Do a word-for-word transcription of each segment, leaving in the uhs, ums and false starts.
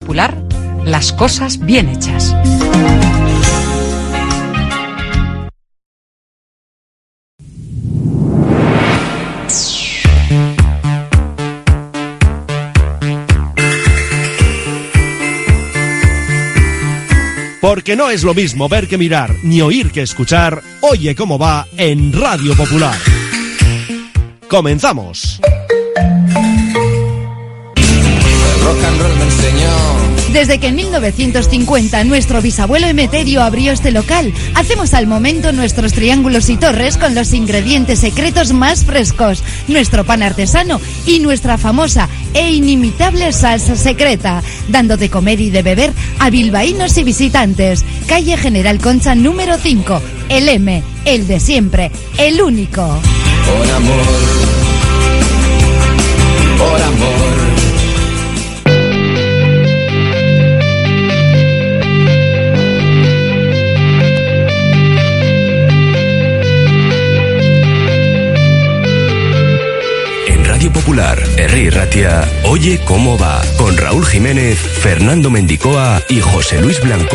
Popular, las cosas bien hechas. Porque no es lo mismo ver que mirar, ni oír que escuchar. Oye cómo va en Radio Popular. ¡Comenzamos! El rock and roll me enseñó. Desde que en mil novecientos cincuenta nuestro bisabuelo Emeterio abrió este local, hacemos al momento nuestros triángulos y torres con los ingredientes secretos más frescos, nuestro pan artesano y nuestra famosa e inimitable salsa secreta, dando de comer y de beber a bilbaínos y visitantes. Calle General Concha número cinco, el M, el de siempre, el único. Por amor, por amor. Radio Popular, Herri y Ratia, Oye cómo va, con Raúl Jiménez, Fernando Mendicoa y José Luis Blanco.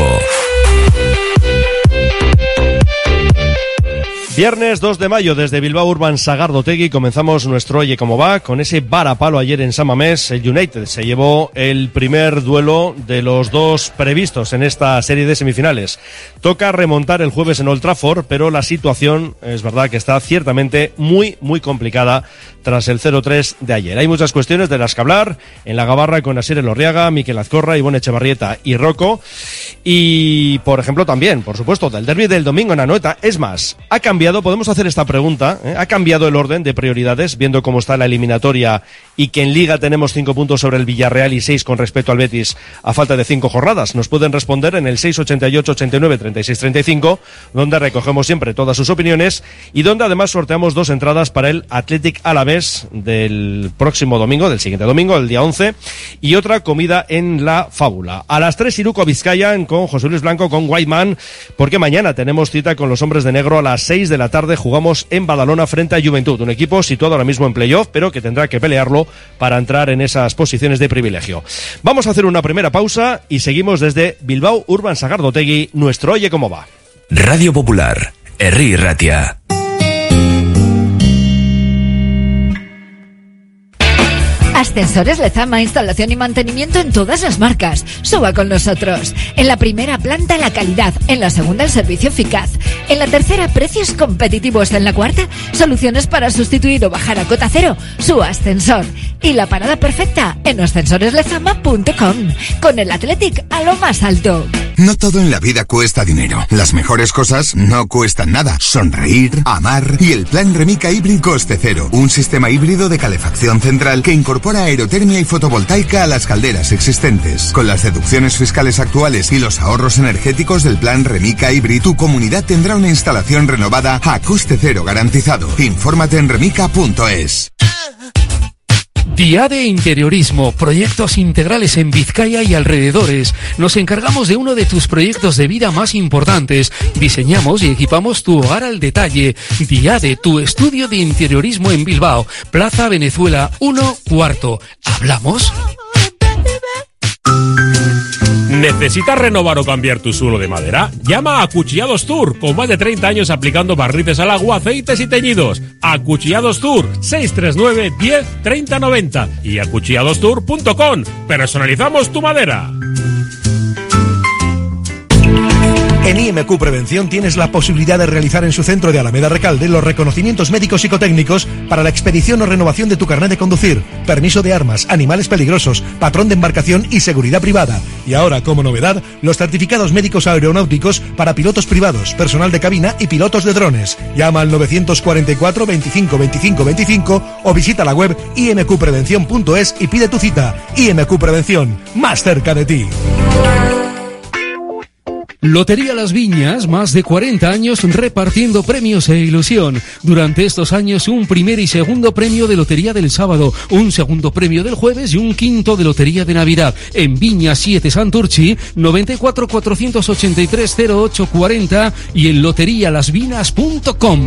Viernes dos de mayo, desde Bilbao Urban Sagardotegui comenzamos nuestro Oye cómo va con ese varapalo ayer en San Mamés. El United se llevó el primer duelo de los dos previstos en esta serie de semifinales. Toca remontar el jueves en Old Trafford, pero la situación es verdad que está ciertamente muy, muy complicada tras el cero tres de ayer. Hay muchas cuestiones de las que hablar en la gabarra con Asier Elorriaga, Miquel Azcorra, Ivonne Echevarrieta y Rocco. Y, por ejemplo, también, por supuesto, del derbi del domingo en Anoeta. Es más, ha cambiado, podemos hacer esta pregunta, ¿eh? ¿Ha cambiado el orden de prioridades, viendo cómo está la eliminatoria y que en Liga tenemos cinco puntos sobre el Villarreal y seis con respecto al Betis a falta de cinco jornadas? Nos pueden responder en el seis ochenta y ocho, ochenta y nueve, treinta y seis, treinta y cinco, donde recogemos siempre todas sus opiniones y donde además sorteamos dos entradas para el Athletic Alavés del próximo domingo, del siguiente domingo, el día once, y otra comida en La Fábula. A las tres, Iruko Vizcayan con José Luis Blanco, con Whiteman, porque mañana tenemos cita con los hombres de negro a las seis de la tarde. Jugamos en Badalona frente a Juventud, un equipo situado ahora mismo en playoff, pero que tendrá que pelearlo para entrar en esas posiciones de privilegio. Vamos a hacer una primera pausa y seguimos desde Bilbao Urban Sagardotegui, nuestro Oye cómo va. Radio Popular, Herri y Ratia. Ascensores Lezama, instalación y mantenimiento en todas las marcas. Suba con nosotros. En la primera planta, la calidad. En la segunda, el servicio eficaz. En la tercera, precios competitivos. En la cuarta, soluciones para sustituir o bajar a cota cero su ascensor. Y la parada perfecta en ascensores lezama punto com. Con el Athletic a lo más alto. No todo en la vida cuesta dinero. Las mejores cosas no cuestan nada. Sonreír, amar y el plan Remica Hybrid coste cero. Un sistema híbrido de calefacción central que incorpora aerotermia y fotovoltaica a las calderas existentes. Con las deducciones fiscales actuales y los ahorros energéticos del plan Remica Hybrid, tu comunidad tendrá una instalación renovada a coste cero garantizado. Infórmate en remica punto es. Día de Interiorismo, proyectos integrales en Vizcaya y alrededores. Nos encargamos de uno de tus proyectos de vida más importantes. Diseñamos y equipamos tu hogar al detalle. Día de tu estudio de interiorismo en Bilbao, Plaza Venezuela uno, cuarto. ¿Hablamos? ¿Necesitas renovar o cambiar tu suelo de madera? Llama a Acuchillados Tour, con más de treinta años aplicando barnices al agua, aceites y teñidos. Acuchillados Tour, seis tres nueve, diez, treinta, noventa y acuchillados tour punto com. Personalizamos tu madera. En I M Q Prevención tienes la posibilidad de realizar en su centro de Alameda Recalde los reconocimientos médicos psicotécnicos para la expedición o renovación de tu carnet de conducir, permiso de armas, animales peligrosos, patrón de embarcación y seguridad privada. Y ahora, como novedad, los certificados médicos aeronáuticos para pilotos privados, personal de cabina y pilotos de drones. Llama al novecientos cuarenta y cuatro, veinticinco, veinticinco, veinticinco o visita la web i m q prevención punto es y pide tu cita. I M Q Prevención, más cerca de ti. Lotería Las Viñas, más de cuarenta años repartiendo premios e ilusión. Durante estos años, un primer y segundo premio de Lotería del sábado, un segundo premio del jueves y un quinto de Lotería de Navidad. En Viña siete Santurchi, noventa y cuatro, cuatrocientos ochenta y tres, cero ocho cuarenta y en lotería las vinas punto com.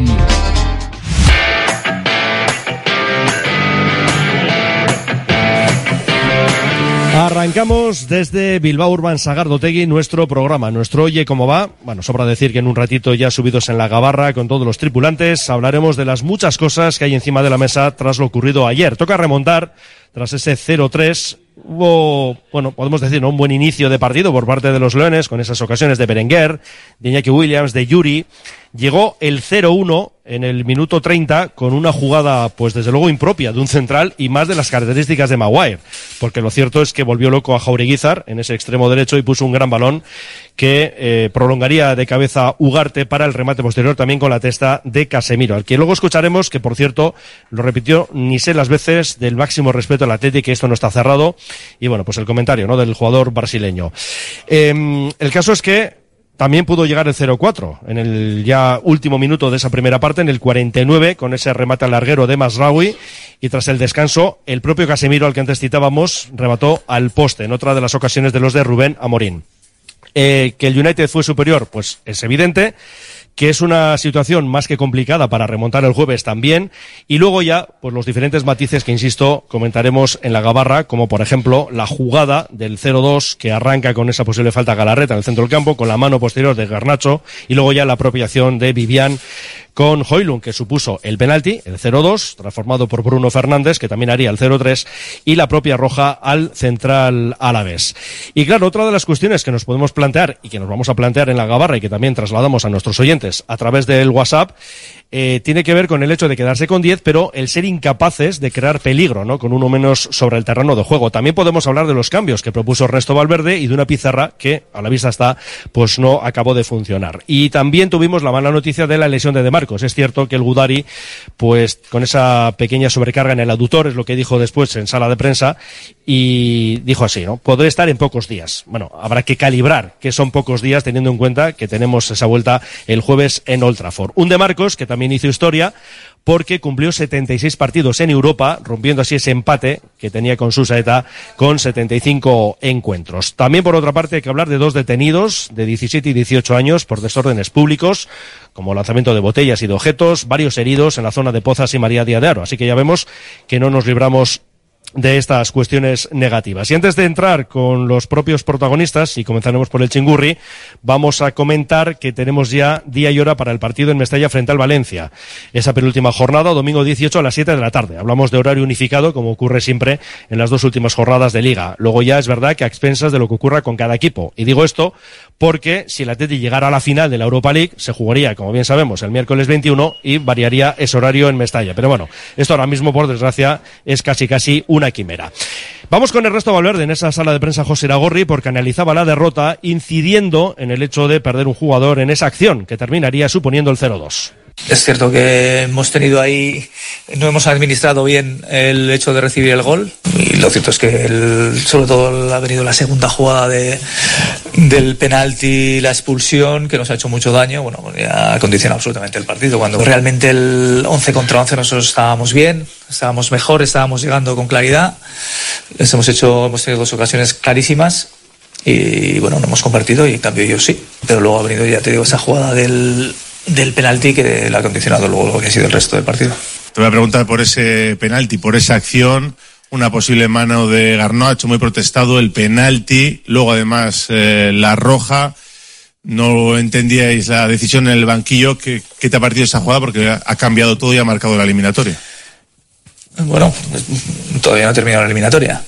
Arrancamos desde Bilbao Urban Sagardotegui nuestro programa, nuestro Oye Cómo Va. Bueno, sobra decir que en un ratito ya subidos en la gabarra con todos los tripulantes hablaremos de las muchas cosas que hay encima de la mesa tras lo ocurrido ayer. Toca remontar tras ese cero tres. Hubo, bueno, podemos decir, ¿no?, un buen inicio de partido por parte de los Leones, con esas ocasiones de Berenguer, de Iñaki Williams, de Yuri. Llegó el cero uno en el minuto treinta con una jugada, pues desde luego impropia de un central y más de las características de Maguire, porque lo cierto es que volvió loco a Jaureguizar en ese extremo derecho y puso un gran balón que eh, prolongaría de cabeza Ugarte para el remate posterior también con la testa de Casemiro, al que luego escucharemos, que por cierto lo repitió ni sé las veces, del máximo respeto al Atleti, que esto no está cerrado. Y bueno, pues el comentario, ¿no?, del jugador brasileño. Eh, el caso es que también pudo llegar el cero cuatro en el ya último minuto de esa primera parte, en el cuarenta y nueve, con ese remate al larguero de Masraoui, y tras el descanso, el propio Casemiro, al que antes citábamos, remató al poste, en otra de las ocasiones de los de Rubén Amorín. Eh, que el United fue superior, pues es evidente. Que es una situación más que complicada para remontar el jueves también, y luego ya, pues los diferentes matices que, insisto, comentaremos en la gabarra, como por ejemplo la jugada del cero dos que arranca con esa posible falta a Galarreta en el centro del campo, con la mano posterior de Garnacho, y luego ya la apropiación de Vivian con Højlund, que supuso el penalti, el cero dos, transformado por Bruno Fernández, que también haría el cero tres, y la propia roja al central alavés. Y claro, otra de las cuestiones que nos podemos plantear, y que nos vamos a plantear en la gabarra, y que también trasladamos a nuestros oyentes a través del WhatsApp, eh, tiene que ver con el hecho de quedarse con diez, pero el ser incapaces de crear peligro, ¿no?, con uno menos sobre el terreno de juego. También podemos hablar de los cambios que propuso Ernesto Valverde y de una pizarra que, a la vista está, pues no acabó de funcionar. Y también tuvimos la mala noticia de la lesión de De Marcos. Es cierto que el Gudari, pues con esa pequeña sobrecarga en el aductor, es lo que dijo después en sala de prensa, y dijo así, ¿no?: podré estar en pocos días. Bueno, habrá que calibrar que son pocos días, teniendo en cuenta que tenemos esa vuelta el jueves en Old Trafford. Un De Marcos que también hizo historia, porque cumplió setenta y seis partidos en Europa, rompiendo así ese empate que tenía con Susaeta con setenta y cinco encuentros. También, por otra parte, hay que hablar de dos detenidos de diecisiete y dieciocho años por desórdenes públicos, como lanzamiento de botellas y de objetos, varios heridos en la zona de Pozas y María Díaz de Haro. Así que ya vemos que no nos libramos de estas cuestiones negativas. Y antes de entrar con los propios protagonistas, y comenzaremos por el Chingurri, vamos a comentar que tenemos ya día y hora para el partido en Mestalla frente al Valencia. Esa penúltima jornada, domingo dieciocho a las siete de la tarde. Hablamos de horario unificado, como ocurre siempre en las dos últimas jornadas de Liga. Luego ya es verdad que a expensas de lo que ocurra con cada equipo. Y digo esto porque si el Atleti llegara a la final de la Europa League, se jugaría, como bien sabemos, el miércoles veintiuno y variaría ese horario en Mestalla. Pero bueno, esto ahora mismo, por desgracia, es casi casi una quimera. Vamos con Ernesto Valverde en esa sala de prensa José Iragorri, porque analizaba la derrota, incidiendo en el hecho de perder un jugador en esa acción que terminaría suponiendo el cero dos. Es cierto que hemos tenido ahí, no hemos administrado bien el hecho de recibir el gol, y lo cierto es que el, sobre todo ha venido la segunda jugada de, del penalti, la expulsión, que nos ha hecho mucho daño. Bueno, ya ha condicionado absolutamente el partido, cuando realmente el once contra once nosotros estábamos bien, estábamos mejor, estábamos llegando con claridad. Les hemos hecho, hemos tenido dos ocasiones clarísimas y bueno, no hemos convertido, y en cambio ellos sí, pero luego ha venido, ya te digo, esa jugada del del penalti que le ha condicionado luego lo que ha sido el resto del partido. Te voy a preguntar por ese penalti, por esa acción, una posible mano de Garnacho muy protestado, el penalti, luego además eh, la roja. No entendíais la decisión en el banquillo. ¿Qué, qué te ha parecido esa jugada? Porque ha cambiado todo y ha marcado la eliminatoria. Bueno, todavía no ha terminado la eliminatoria.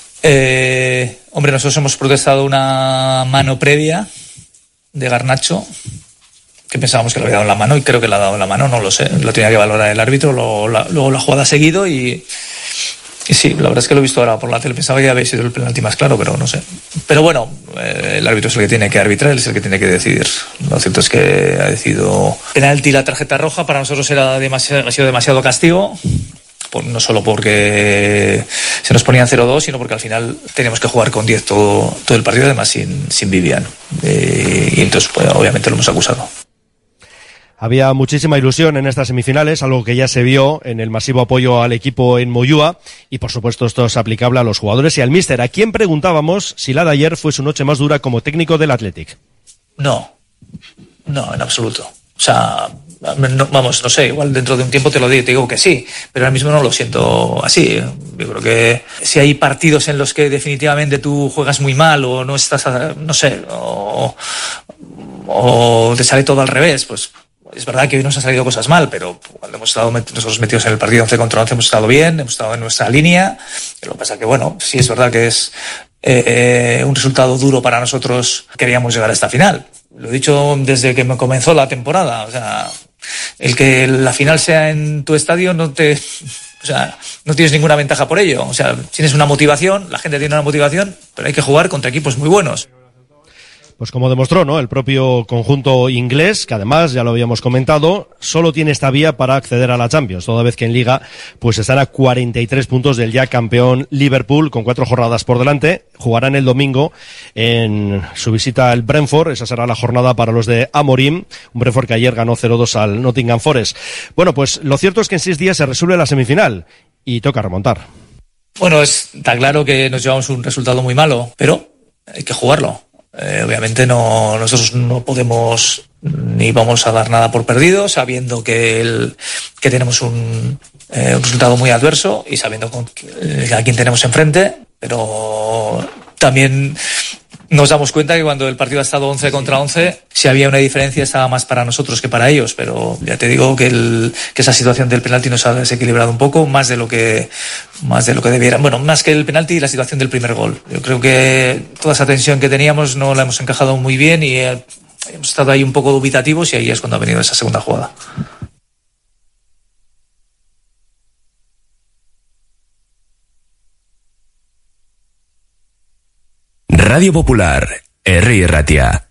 Eh, hombre, nosotros hemos protestado una mano previa de Garnacho, que pensábamos que le había dado en la mano, y creo que le ha dado en la mano, no lo sé, lo tenía que valorar el árbitro, luego la, luego la jugada ha seguido y, y sí, la verdad es que lo he visto ahora por la tele, pensaba que ya había sido el penalti más claro, pero no sé. Pero bueno, eh, el árbitro es el que tiene que arbitrar, él es el que tiene que decidir. Lo cierto es que ha decidido penalti, la tarjeta roja, para nosotros era demasiado, ha sido demasiado castigo, por, no solo porque se nos ponían cero dos, sino porque al final teníamos que jugar con diez todo, todo el partido, además sin, sin Vivian, eh, y entonces pues, obviamente lo hemos acusado. Había muchísima ilusión en estas semifinales, algo que ya se vio en el masivo apoyo al equipo en Moyúa, y por supuesto esto es aplicable a los jugadores y al míster, a quien preguntábamos si la de ayer fue su noche más dura como técnico del Athletic. No, no, en absoluto. O sea, no, vamos, no sé, igual dentro de un tiempo te lo digo, te digo que sí, pero ahora mismo no lo siento así. Yo creo que si hay partidos en los que definitivamente tú juegas muy mal o no estás, no sé, o, o te sale todo al revés, pues es verdad que hoy nos han salido cosas mal, pero cuando hemos estado nosotros metidos en el partido once contra once hemos estado bien, hemos estado en nuestra línea. Lo que pasa que, bueno, sí es verdad que es eh, un resultado duro para nosotros. Queríamos llegar a esta final. Lo he dicho desde que me comenzó la temporada. O sea, el que la final sea en tu estadio no te... O sea, no tienes ninguna ventaja por ello. O sea, tienes una motivación, la gente tiene una motivación, pero hay que jugar contra equipos muy buenos. Pues como demostró, ¿no?, el propio conjunto inglés, que además, ya lo habíamos comentado, solo tiene esta vía para acceder a la Champions, toda vez que en Liga pues están a cuarenta y tres puntos del ya campeón Liverpool, con cuatro jornadas por delante. Jugarán el domingo en su visita al Brentford, esa será la jornada para los de Amorim, un Brentford que ayer ganó cero dos al Nottingham Forest. Bueno, pues lo cierto es que en seis días se resuelve la semifinal y toca remontar. Bueno, está claro que nos llevamos un resultado muy malo, pero hay que jugarlo. Eh, obviamente no, nosotros no podemos ni vamos a dar nada por perdido, sabiendo que, el, que tenemos un, eh, un resultado muy adverso y sabiendo con, eh, a quién tenemos enfrente, pero también nos damos cuenta que cuando el partido ha estado once contra once, si había una diferencia estaba más para nosotros que para ellos, pero ya te digo que, el, que esa situación del penalti nos ha desequilibrado un poco, más de lo que más de lo que debiera. Bueno, más que el penalti y la situación del primer gol. Yo creo que toda esa tensión que teníamos no la hemos encajado muy bien y eh, hemos estado ahí un poco dubitativos y ahí es cuando ha venido esa segunda jugada. Radio Popular, Herri Ratia.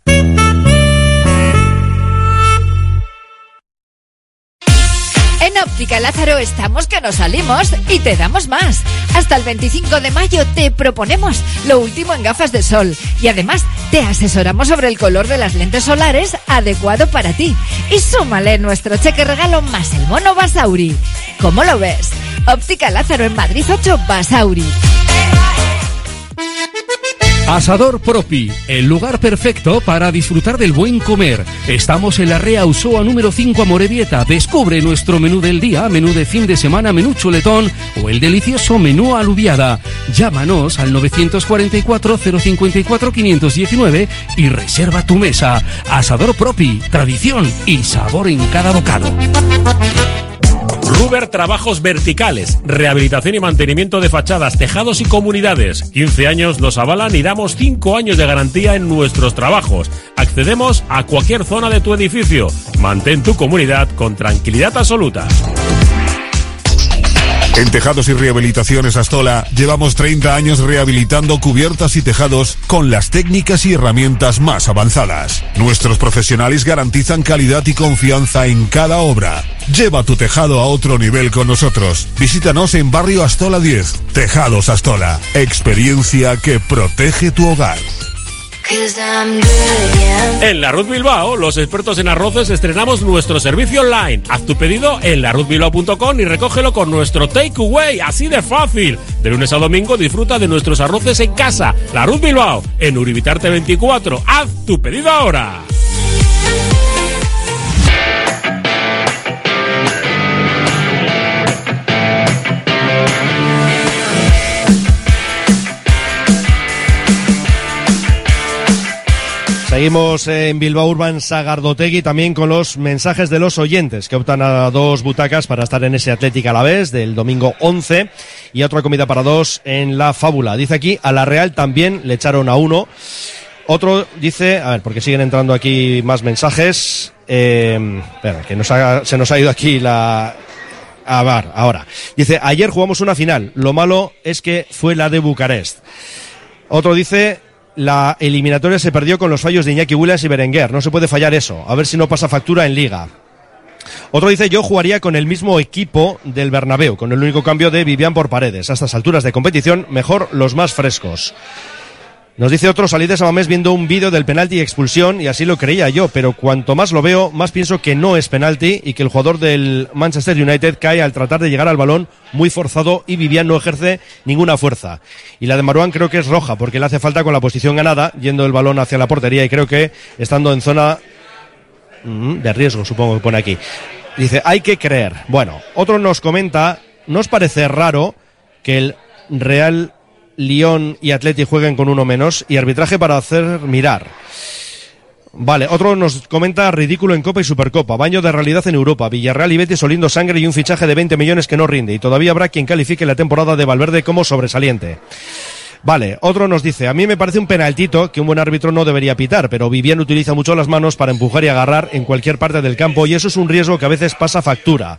En Óptica Lázaro estamos que nos salimos y te damos más. Hasta el veinticinco de mayo te proponemos lo último en gafas de sol y además te asesoramos sobre el color de las lentes solares adecuado para ti. Y súmale nuestro cheque regalo más el bono Basauri. ¿Cómo lo ves? Óptica Lázaro en Madrid ocho Basauri. Asador Propi, el lugar perfecto para disfrutar del buen comer. Estamos en la Rea Usoa número cinco Amorebieta. Descubre nuestro menú del día, menú de fin de semana, menú chuletón o el delicioso menú alubiada. Llámanos al nueve cuatro cuatro, cero cinco cuatro, cinco uno nueve y reserva tu mesa. Asador Propi, tradición y sabor en cada bocado. Ruber Trabajos Verticales, rehabilitación y mantenimiento de fachadas, tejados y comunidades. quince años nos avalan y damos cinco años de garantía en nuestros trabajos. Accedemos a cualquier zona de tu edificio. Mantén tu comunidad con tranquilidad absoluta. En Tejados y Rehabilitaciones Astola llevamos treinta años rehabilitando cubiertas y tejados con las técnicas y herramientas más avanzadas. Nuestros profesionales garantizan calidad y confianza en cada obra. Lleva tu tejado a otro nivel con nosotros. Visítanos en Barrio Astola diez. Tejados Astola. Experiencia que protege tu hogar. En La Ruz Bilbao, los expertos en arroces estrenamos nuestro servicio online. Haz tu pedido en la ruz bilbao punto com y recógelo con nuestro takeaway, así de fácil. De lunes a domingo disfruta de nuestros arroces en casa. La Ruz Bilbao, en Uribitarte veinticuatro. Haz tu pedido ahora. Seguimos en Bilbao Urban Sagardotegui también con los mensajes de los oyentes que optan a dos butacas para estar en ese Atlético Alavés del domingo once y otra comida para dos en La Fábula. Dice aquí, a la Real también le echaron a uno. Otro dice, a ver, porque siguen entrando aquí más mensajes. Eh, espera, que nos ha, se nos ha ido aquí la... A ver, ahora. Dice, ayer jugamos una final. Lo malo es que fue la de Bucarest. Otro dice... La eliminatoria se perdió con los fallos de Iñaki Williams y Berenguer. No se puede fallar eso. A ver si no pasa factura en Liga. Otro dice, yo jugaría con el mismo equipo del Bernabéu, con el único cambio de Vivian por Paredes. A estas alturas de competición, mejor los más frescos. Nos dice otro, salí de Samamés viendo un vídeo del penalti y expulsión y así lo creía yo, pero cuanto más lo veo, más pienso que no es penalti y que el jugador del Manchester United cae al tratar de llegar al balón muy forzado y Vivian no ejerce ninguna fuerza. Y la de Marouane creo que es roja porque le hace falta con la posición ganada, yendo el balón hacia la portería y creo que estando en zona de riesgo, supongo que pone aquí. Dice, hay que creer. Bueno, otro nos comenta, ¿no os parece raro que el Real, Lyon y Atleti jueguen con uno menos y arbitraje para hacer mirar? Vale, otro nos comenta, ridículo en Copa y Supercopa, baño de realidad en Europa, Villarreal y Betis oliendo sangre y un fichaje de veinte millones que no rinde, y todavía habrá quien califique la temporada de Valverde como sobresaliente. Vale, otro nos dice, a mí me parece un penaltito que un buen árbitro no debería pitar, pero Vivian utiliza mucho las manos para empujar y agarrar en cualquier parte del campo y eso es un riesgo que a veces pasa factura.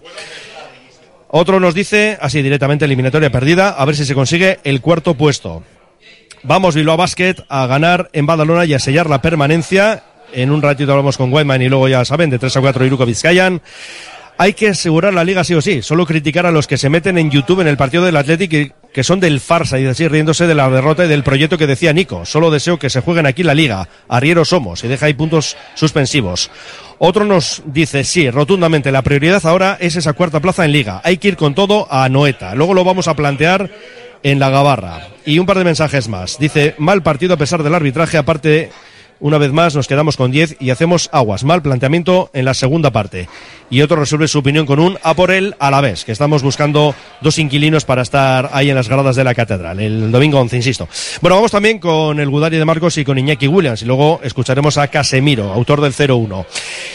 Otro nos dice, así directamente, eliminatoria perdida, a ver si se consigue el cuarto puesto. Vamos Bilbao Basket a ganar en Badalona y a sellar la permanencia. En un ratito hablamos con Weidman y luego ya saben, de tres a cuatro Iruko Vizcayan. Hay que asegurar la liga sí o sí, solo criticar a los que se meten en YouTube en el partido del Athletic que, que son del farsa y así riéndose de la derrota y del proyecto que decía Nico. Solo deseo que se jueguen aquí la liga, arrieros somos, y deja ahí puntos suspensivos. Otro nos dice, sí, rotundamente, la prioridad ahora es esa cuarta plaza en liga, hay que ir con todo a Anoeta, luego lo vamos a plantear en la Gabarra. Y un par de mensajes más, dice, mal partido a pesar del arbitraje, aparte... Una vez más nos quedamos con diez y hacemos aguas. Mal planteamiento en la segunda parte. Y otro resuelve su opinión con un a por el Alavés, que estamos buscando dos inquilinos para estar ahí en las gradas de la catedral. El domingo once, insisto. Bueno, vamos también con el Gudari de Marcos y con Iñaki Williams. Y luego escucharemos a Casemiro, autor del cero uno.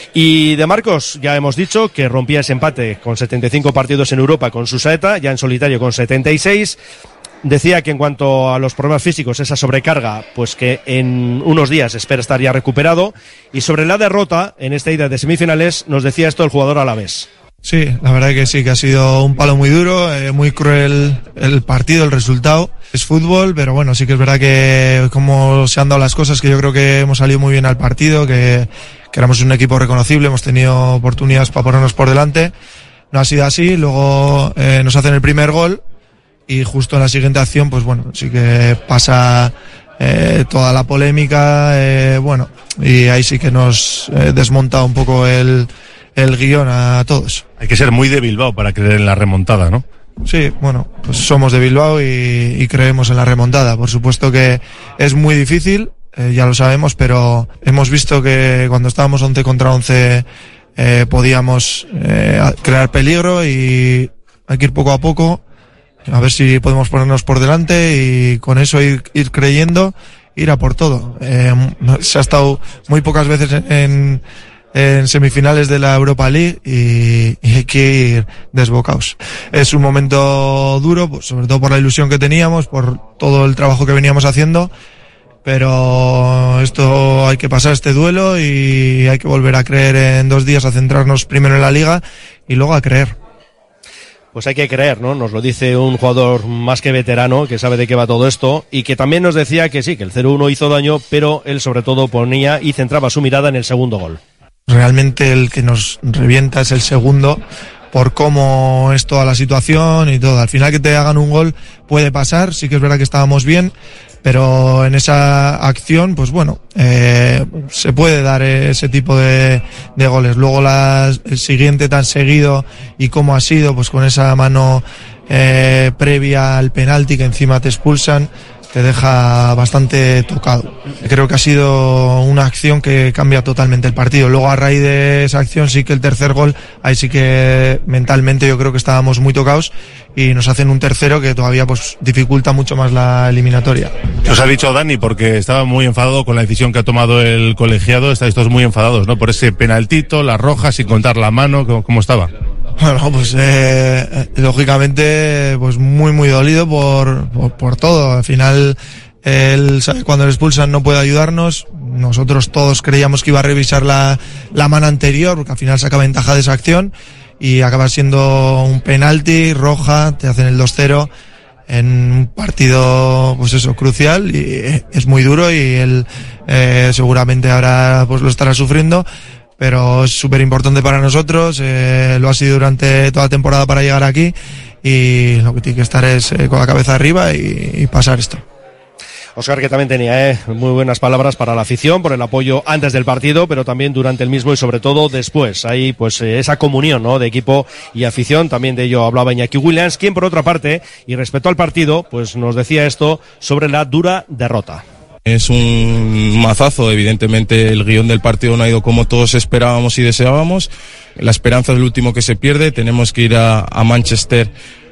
Y de Marcos ya hemos dicho que rompía ese empate con setenta y cinco partidos en Europa con su Saeta, ya en solitario con setenta y seis. Decía que en cuanto a los problemas físicos, esa sobrecarga, pues que en unos días espera estar ya recuperado. Y sobre la derrota, en esta ida de semifinales, nos decía esto el jugador alavés. Sí, la verdad que sí, que ha sido un palo muy duro, eh, muy cruel el partido, el resultado. Es fútbol, pero bueno, sí que es verdad que como se han dado las cosas, que yo creo que hemos salido muy bien al partido, que, que éramos un equipo reconocible, hemos tenido oportunidades para ponernos por delante. No ha sido así, luego eh, nos hacen el primer gol. Y justo en la siguiente acción, pues bueno, sí que pasa eh, toda la polémica, eh, bueno, y ahí sí que nos eh, desmonta un poco el, el guión a todos. Hay que ser muy de Bilbao para creer en la remontada, ¿no? Sí, bueno, pues somos de Bilbao y, y creemos en la remontada. Por supuesto que es muy difícil, eh, ya lo sabemos, pero hemos visto que cuando estábamos once contra once eh, podíamos eh, crear peligro y hay que ir poco a poco. A ver si podemos ponernos por delante y con eso ir, ir creyendo, ir a por todo. Eh, se ha estado muy pocas veces en, en semifinales de la Europa League y, y hay que ir desbocados. Es un momento duro, pues, sobre todo por la ilusión que teníamos, por todo el trabajo que veníamos haciendo, pero esto hay que pasar este duelo y hay que volver a creer en dos días, a centrarnos primero en la liga y luego a creer. Pues hay que creer, ¿no? Nos lo dice un jugador más que veterano, que sabe de qué va todo esto, y que también nos decía que sí, que el cero uno hizo daño, pero él sobre todo ponía y centraba su mirada en el segundo gol. Realmente el que nos revienta es el segundo, por cómo es toda la situación y todo. Al final que te hagan un gol puede pasar, sí que es verdad que estábamos bien, pero en esa acción, pues bueno, eh, se puede dar ese tipo de, de goles. Luego la, el siguiente tan seguido y cómo ha sido, pues con esa mano eh, previa al penalti que encima te expulsan, te deja bastante tocado. Creo que ha sido una acción que cambia totalmente el partido. Luego a raíz de esa acción sí que el tercer gol, ahí sí que mentalmente yo creo que estábamos muy tocados y nos hacen un tercero que todavía pues dificulta mucho más la eliminatoria. Os ha dicho Dani porque estaba muy enfadado con la decisión que ha tomado el colegiado. Estáis todos muy enfadados, ¿no? Por ese penaltito, la roja, sin contar la mano, ¿cómo, cómo estaba? Bueno, pues eh, lógicamente pues muy muy dolido por, por, por todo. Al final él sabe cuando le expulsan no puede ayudarnos. Nosotros todos creíamos que iba a revisar la, la mano anterior porque al final saca ventaja de esa acción y acaba siendo un penalti, roja, te hacen el dos cero en un partido pues eso crucial y es muy duro y él eh, seguramente ahora pues lo estará sufriendo. Pero es súper importante para nosotros, eh, lo ha sido durante toda la temporada para llegar aquí y lo que tiene que estar es eh, con la cabeza arriba y, y pasar esto. Óscar, que también tenía eh, muy buenas palabras para la afición, por el apoyo antes del partido, pero también durante el mismo y sobre todo después. Ahí pues eh, esa comunión, ¿no?, de equipo y afición, también de ello hablaba Iñaki Williams, quien por otra parte, y respecto al partido, pues nos decía esto sobre la dura derrota. Es un mazazo, evidentemente el guión del partido no ha ido como todos esperábamos y deseábamos. La esperanza es lo último que se pierde, tenemos que ir a, a Manchester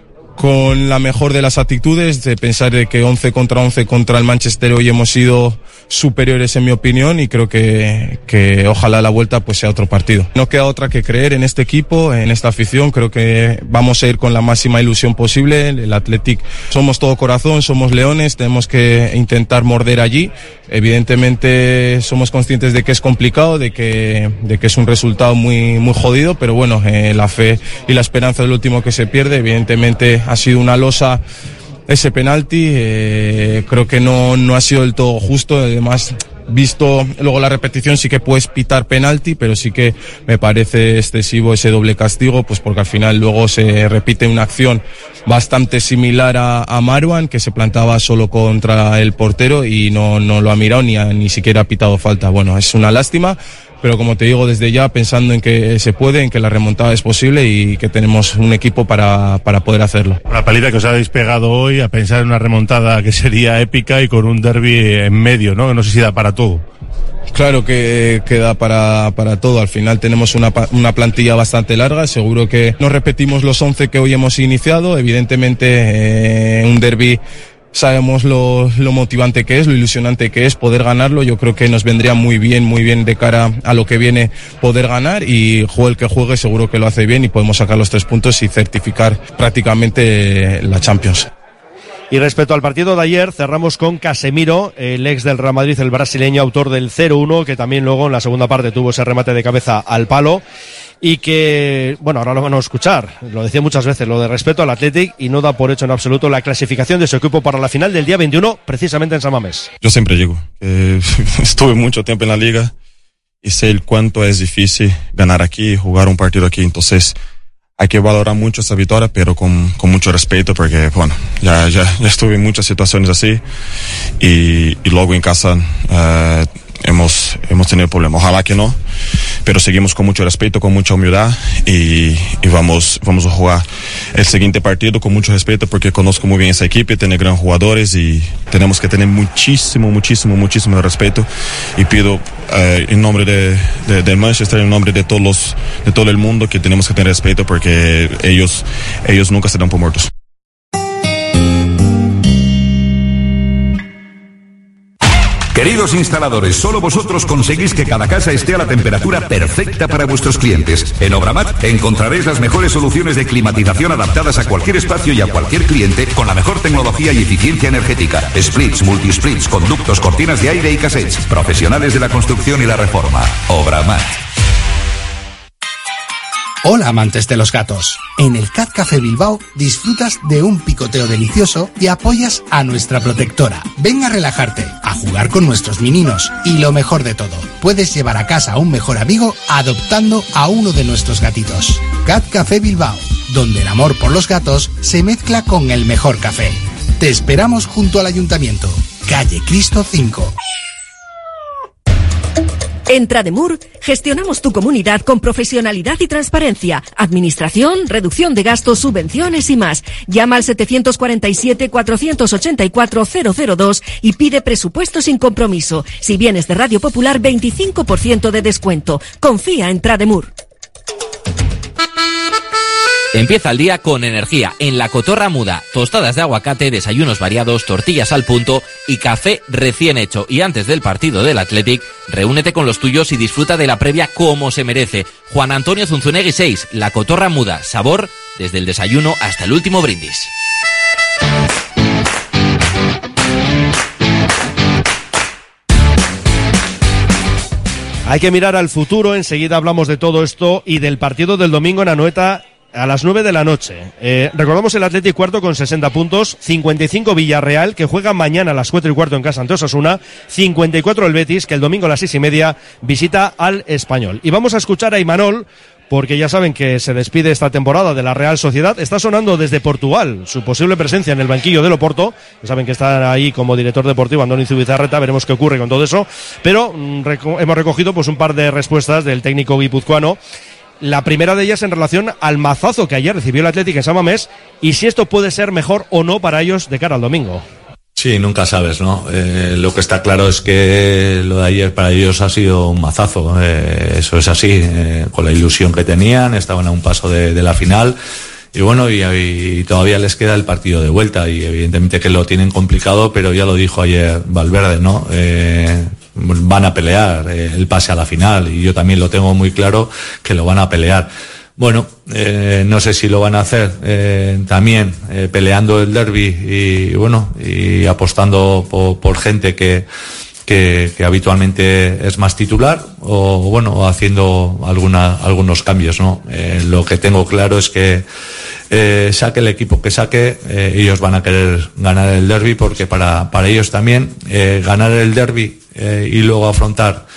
con la mejor de las actitudes, de pensar de que once contra once contra el Manchester hoy hemos sido superiores en mi opinión y creo que, que ojalá la vuelta pues sea otro partido. No queda otra que creer en este equipo, en esta afición, creo que vamos a ir con la máxima ilusión posible. El Athletic somos todo corazón, somos leones, tenemos que intentar morder allí. Evidentemente somos conscientes de que es complicado, de que, de que es un resultado muy, muy jodido, pero bueno, eh, la fe y la esperanza es lo último que se pierde. Evidentemente ha sido una losa ese penalti, eh, creo que no, no ha sido del todo justo, además visto luego la repetición sí que puedes pitar penalti, pero sí que me parece excesivo ese doble castigo, pues porque al final luego se repite una acción bastante similar a, a Marwan, que se plantaba solo contra el portero y no, no lo ha mirado ni, a, ni siquiera ha pitado falta. Bueno, es una lástima, pero como te digo, desde ya pensando en que se puede, en que la remontada es posible y que tenemos un equipo para, para poder hacerlo. La palita que os habéis pegado hoy a pensar en una remontada que sería épica y con un derbi en medio, ¿no? No sé si da para todo. Claro que, que da para, para todo. Al final tenemos una, una plantilla bastante larga. Seguro que no repetimos los once que hoy hemos iniciado. Evidentemente, eh, un derbi sabemos lo, lo motivante que es, lo ilusionante que es poder ganarlo. Yo creo que nos vendría muy bien, muy bien de cara a lo que viene poder ganar y juegue el que juegue seguro que lo hace bien y podemos sacar los tres puntos y certificar prácticamente la Champions. Y respecto al partido de ayer, cerramos con Casemiro, el ex del Real Madrid, el brasileño, autor del cero uno, que también luego en la segunda parte tuvo ese remate de cabeza al palo. Y que, bueno, ahora lo van a escuchar, lo decía muchas veces, lo de respeto al Athletic y no da por hecho en absoluto la clasificación de su equipo para la final del día veintiuno, precisamente en San Mamés. Yo siempre digo, eh, estuve mucho tiempo en la liga y sé el cuánto es difícil ganar aquí y jugar un partido aquí, entonces hay que valorar mucho esta victoria, pero con, con mucho respeto porque, bueno, ya, ya, ya estuve en muchas situaciones así y, y luego en casa eh, hemos, hemos tenido problemas. Ojalá que no, pero seguimos con mucho respeto, con mucha humildad y, y vamos, vamos a jugar el siguiente partido con mucho respeto porque conozco muy bien esa equipe, tiene grandes jugadores y tenemos que tener muchísimo, muchísimo, muchísimo respeto y pido eh, en nombre de, de, de Manchester, en nombre de todos los, de todo el mundo que tenemos que tener respeto porque ellos, ellos nunca se dan por muertos. Queridos instaladores, solo vosotros conseguís que cada casa esté a la temperatura perfecta para vuestros clientes. En Obramat encontraréis las mejores soluciones de climatización adaptadas a cualquier espacio y a cualquier cliente con la mejor tecnología y eficiencia energética. Splits, multisplits, conductos, cortinas de aire y cassettes. Profesionales de la construcción y la reforma. Obramat. Hola amantes de los gatos. En el Cat Café Bilbao disfrutas de un picoteo delicioso y apoyas a nuestra protectora. Ven a relajarte, a jugar con nuestros mininos y lo mejor de todo, puedes llevar a casa a un mejor amigo adoptando a uno de nuestros gatitos. Cat Café Bilbao, donde el amor por los gatos se mezcla con el mejor café. Te esperamos junto al Ayuntamiento, calle Cristo cinco. En Trademur gestionamos tu comunidad con profesionalidad y transparencia, administración, reducción de gastos, subvenciones y más. Llama al setecientos cuarenta y siete, cuatrocientos ochenta y cuatro, cero cero dos y pide presupuesto sin compromiso. Si vienes de Radio Popular, veinticinco por ciento de descuento. Confía en Trademur. Empieza el día con energía en La Cotorra Muda. Tostadas de aguacate, desayunos variados, tortillas al punto y café recién hecho. Y antes del partido del Athletic, reúnete con los tuyos y disfruta de la previa como se merece. Juan Antonio Zunzunegui seis, La Cotorra Muda. Sabor desde el desayuno hasta el último brindis. Hay que mirar al futuro, enseguida hablamos de todo esto y del partido del domingo en Anoeta a las nueve de la noche. Eh, recordamos el Athletic cuarto con sesenta puntos, cincuenta y cinco Villarreal, que juega mañana a las cuatro y cuarto en casa ante Osasuna, cincuenta y cuatro el Betis, que el domingo a las seis y media visita al Español. Y vamos a escuchar a Imanol, porque ya saben que se despide esta temporada de la Real Sociedad. Está sonando desde Portugal su posible presencia en el banquillo del Oporto. Ya saben que está ahí como director deportivo Andoni Zubizarreta, veremos qué ocurre con todo eso. Pero mm, reco- hemos recogido pues un par de respuestas del técnico guipuzcoano. La primera de ellas en relación al mazazo que ayer recibió el Athletic en San Mamés y si esto puede ser mejor o no para ellos de cara al domingo. Sí, nunca sabes, ¿no? Eh, lo que está claro es que lo de ayer para ellos ha sido un mazazo. Eh, eso es así, eh, con la ilusión que tenían, estaban a un paso de, de la final. Y bueno, y, y todavía les queda el partido de vuelta y evidentemente que lo tienen complicado, pero ya lo dijo ayer Valverde, ¿no? Eh, van a pelear eh, el pase a la final y yo también lo tengo muy claro que lo van a pelear. Bueno, eh, no sé si lo van a hacer eh, también eh, peleando el derbi y bueno y apostando por, por gente que, que que habitualmente es más titular o bueno haciendo alguna algunos cambios, ¿no? Eh, lo que tengo claro es que eh, saque el equipo que saque, eh, ellos van a querer ganar el derbi porque para para ellos también eh, ganar el derbi eh, y luego afrontar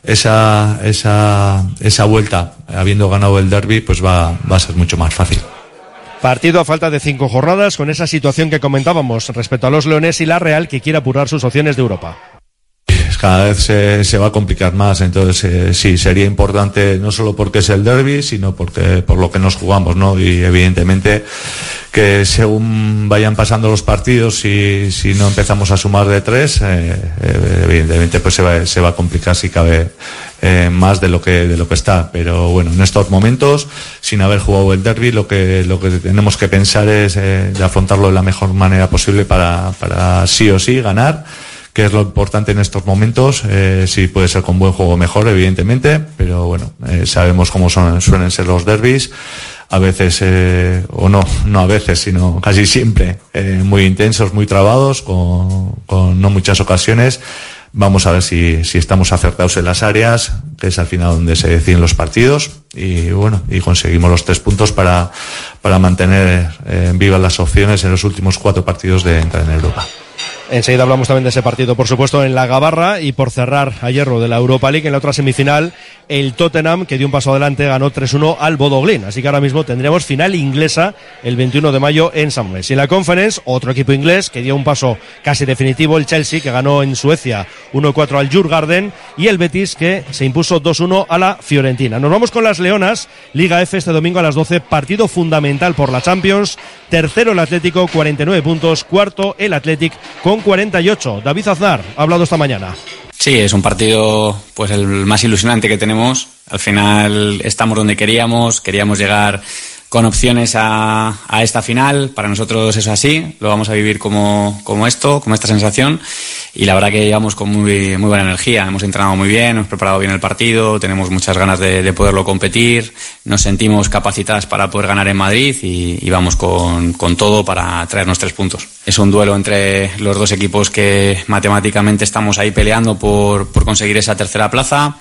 esa esa esa vuelta habiendo ganado el derbi pues va va a ser mucho más fácil. Partido a falta de cinco jornadas con esa situación que comentábamos respecto a los Leones y la Real que quiere apurar sus opciones de Europa. Cada vez se, se va a complicar más, entonces eh, sí, sería importante no solo porque es el derbi, sino porque por lo que nos jugamos, ¿no? Y evidentemente que según vayan pasando los partidos, si, si no empezamos a sumar de tres, eh, eh, evidentemente pues se va, se va a complicar si cabe eh, más de lo que de lo que está. Pero bueno, en estos momentos, sin haber jugado el derbi, lo que lo que tenemos que pensar es eh, de afrontarlo de la mejor manera posible para para sí o sí ganar, que es lo importante en estos momentos. Eh, si puede ser con buen juego mejor, evidentemente, pero bueno, eh, sabemos cómo son, suelen ser los derbis, a veces, eh, o no, no a veces, sino casi siempre, eh, muy intensos, muy trabados, con, con no muchas ocasiones. Vamos a ver si, si estamos acertados en las áreas, que es al final donde se deciden los partidos, y bueno, y conseguimos los tres puntos para, para mantener eh, vivas las opciones en los últimos cuatro partidos de entrar en Europa. Enseguida hablamos también de ese partido, por supuesto, en la Gabarra, y por cerrar ayer lo de la Europa League, en la otra semifinal, el Tottenham, que dio un paso adelante, ganó tres uno al Bodo Glimt, así que ahora mismo tendremos final inglesa el veintiuno de mayo en San Mamés. Y en la Conference, otro equipo inglés que dio un paso casi definitivo, el Chelsea, que ganó en Suecia uno cuatro al Djurgården, y el Betis, que se impuso dos uno a la Fiorentina. Nos vamos con las Leonas, Liga F este domingo a las doce, partido fundamental por la Champions, tercero el Atlético, cuarenta y nueve puntos, cuarto el Athletic con cuarenta y ocho. David Aznar ha hablado esta mañana. Sí, es un partido pues el más ilusionante que tenemos. Al final estamos donde queríamos, queríamos llegar con opciones a, a esta final. Para nosotros es así, lo vamos a vivir como, como esto, como esta sensación. Y la verdad que llevamos con muy, muy buena energía, hemos entrenado muy bien, hemos preparado bien el partido, tenemos muchas ganas de, de poderlo competir, nos sentimos capacitadas para poder ganar en Madrid y, y vamos con, con todo para traernos tres puntos. Es un duelo entre los dos equipos que matemáticamente estamos ahí peleando por, por conseguir esa tercera plaza.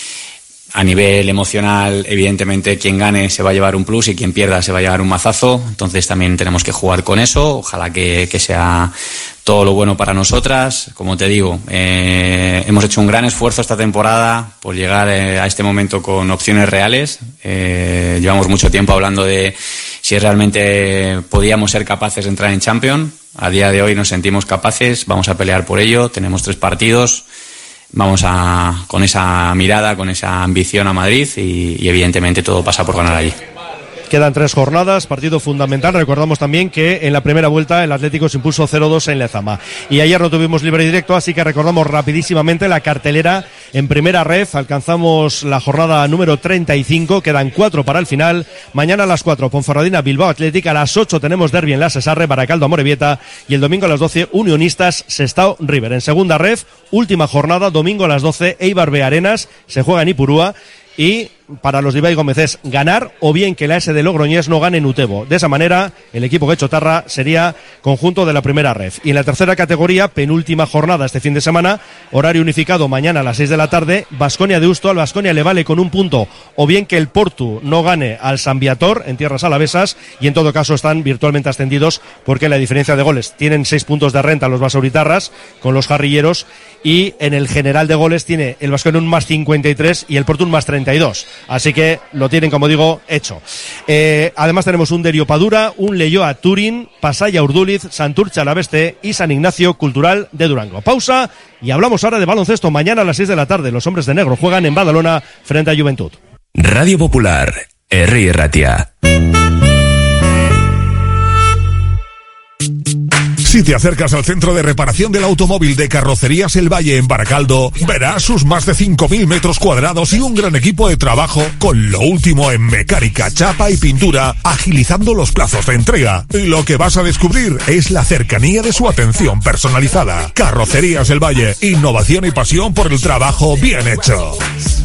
A nivel emocional, evidentemente, quien gane se va a llevar un plus y quien pierda se va a llevar un mazazo. Entonces también tenemos que jugar con eso. Ojalá que, que sea todo lo bueno para nosotras. Como te digo, eh, hemos hecho un gran esfuerzo esta temporada por llegar eh, a este momento con opciones reales. Eh, llevamos mucho tiempo hablando de si realmente podíamos ser capaces de entrar en Champions. A día de hoy nos sentimos capaces, vamos a pelear por ello. Tenemos tres partidos. Vamos a con esa mirada, con esa ambición a Madrid y, y evidentemente todo pasa por ganar allí. Quedan tres jornadas, partido fundamental. Recordamos también que en la primera vuelta el Atlético se impuso cero dos en Lezama. Y ayer no tuvimos libre directo, así que recordamos rapidísimamente la cartelera en primera ref. Alcanzamos la jornada número treinta y cinco, quedan cuatro para el final. Mañana a las cuatro, Ponferradina Bilbao Athletic. A las ocho tenemos derbi en la Sesarre, Baracaldo Amorebieta. Y el domingo a las doce, Unionistas Sestao River. En segunda ref, última jornada, domingo a las doce, Eibar B Arenas. Se juega en Ipurúa. Y para los de Ibai Gómez es ganar o bien que la S de Logroñés no gane en Utebo. De esa manera, el equipo que chotarra sería conjunto de la primera ref. Y en la tercera categoría, penúltima jornada este fin de semana, horario unificado mañana a las seis de la tarde, Baskonia de Usto. Al Baskonia le vale con un punto o bien que el Portu no gane al San Viator en tierras alavesas, y en todo caso están virtualmente ascendidos porque la diferencia de goles tienen seis puntos de renta los basauritarras con los jarrilleros, y en el general de goles tiene el Baskonia un más cincuenta y tres y el Portu un más treinta y dos. Así que lo tienen, como digo, hecho. Eh, además tenemos un Derio Padura, un Leioa Turín, Pasaya Urduliz, Santurce Alaveste y San Ignacio Cultural de Durango. Pausa y hablamos ahora de baloncesto. Mañana a las seis de la tarde los hombres de negro juegan en Badalona frente a Juventud. Radio Popular, Herri Ratia. Si te acercas al centro de reparación del automóvil de Carrocerías El Valle en Baracaldo, verás sus más de cinco mil metros cuadrados y un gran equipo de trabajo con lo último en mecánica, chapa y pintura, agilizando los plazos de entrega. Y lo que vas a descubrir es la cercanía de su atención personalizada. Carrocerías El Valle, innovación y pasión por el trabajo bien hecho.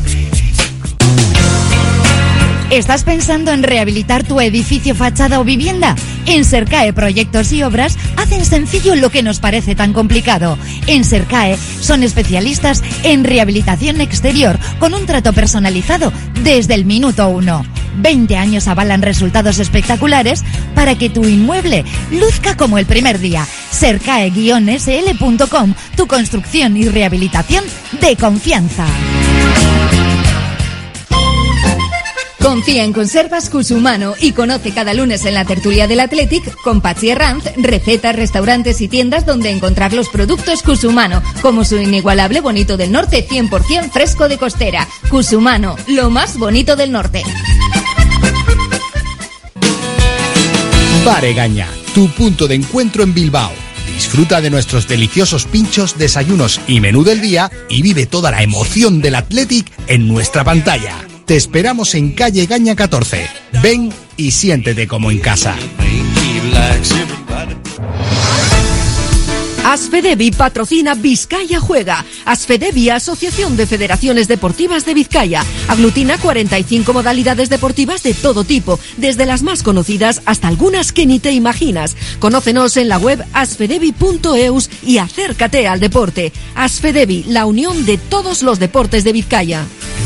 ¿Estás pensando en rehabilitar tu edificio, fachada o vivienda? En Sercae Proyectos y Obras hacen sencillo lo que nos parece tan complicado. En Sercae son especialistas en rehabilitación exterior con un trato personalizado desde el minuto uno. veinte años avalan resultados espectaculares para que tu inmueble luzca como el primer día. Sercae guion S L punto com, tu construcción y rehabilitación de confianza. Confía en Conservas Cusumano y conoce cada lunes en la tertulia del Athletic con Pachi Herranz recetas, restaurantes y tiendas donde encontrar los productos Cusumano, como su inigualable bonito del norte cien por ciento fresco de costera. Cusumano, lo más bonito del norte. Bar Egaña, tu punto de encuentro en Bilbao. Disfruta de nuestros deliciosos pinchos, desayunos y menú del día y vive toda la emoción del Athletic en nuestra pantalla. Te esperamos en calle Gaña catorce. Ven y siéntete como en casa. Asfedevi patrocina Vizcaya Juega. Asfedevi, Asociación de Federaciones Deportivas de Vizcaya, aglutina cuarenta y cinco modalidades deportivas de todo tipo, desde las más conocidas hasta algunas que ni te imaginas. Conócenos en la web asfedevi punto eus y acércate al deporte. Asfedevi, la unión de todos los deportes de Vizcaya.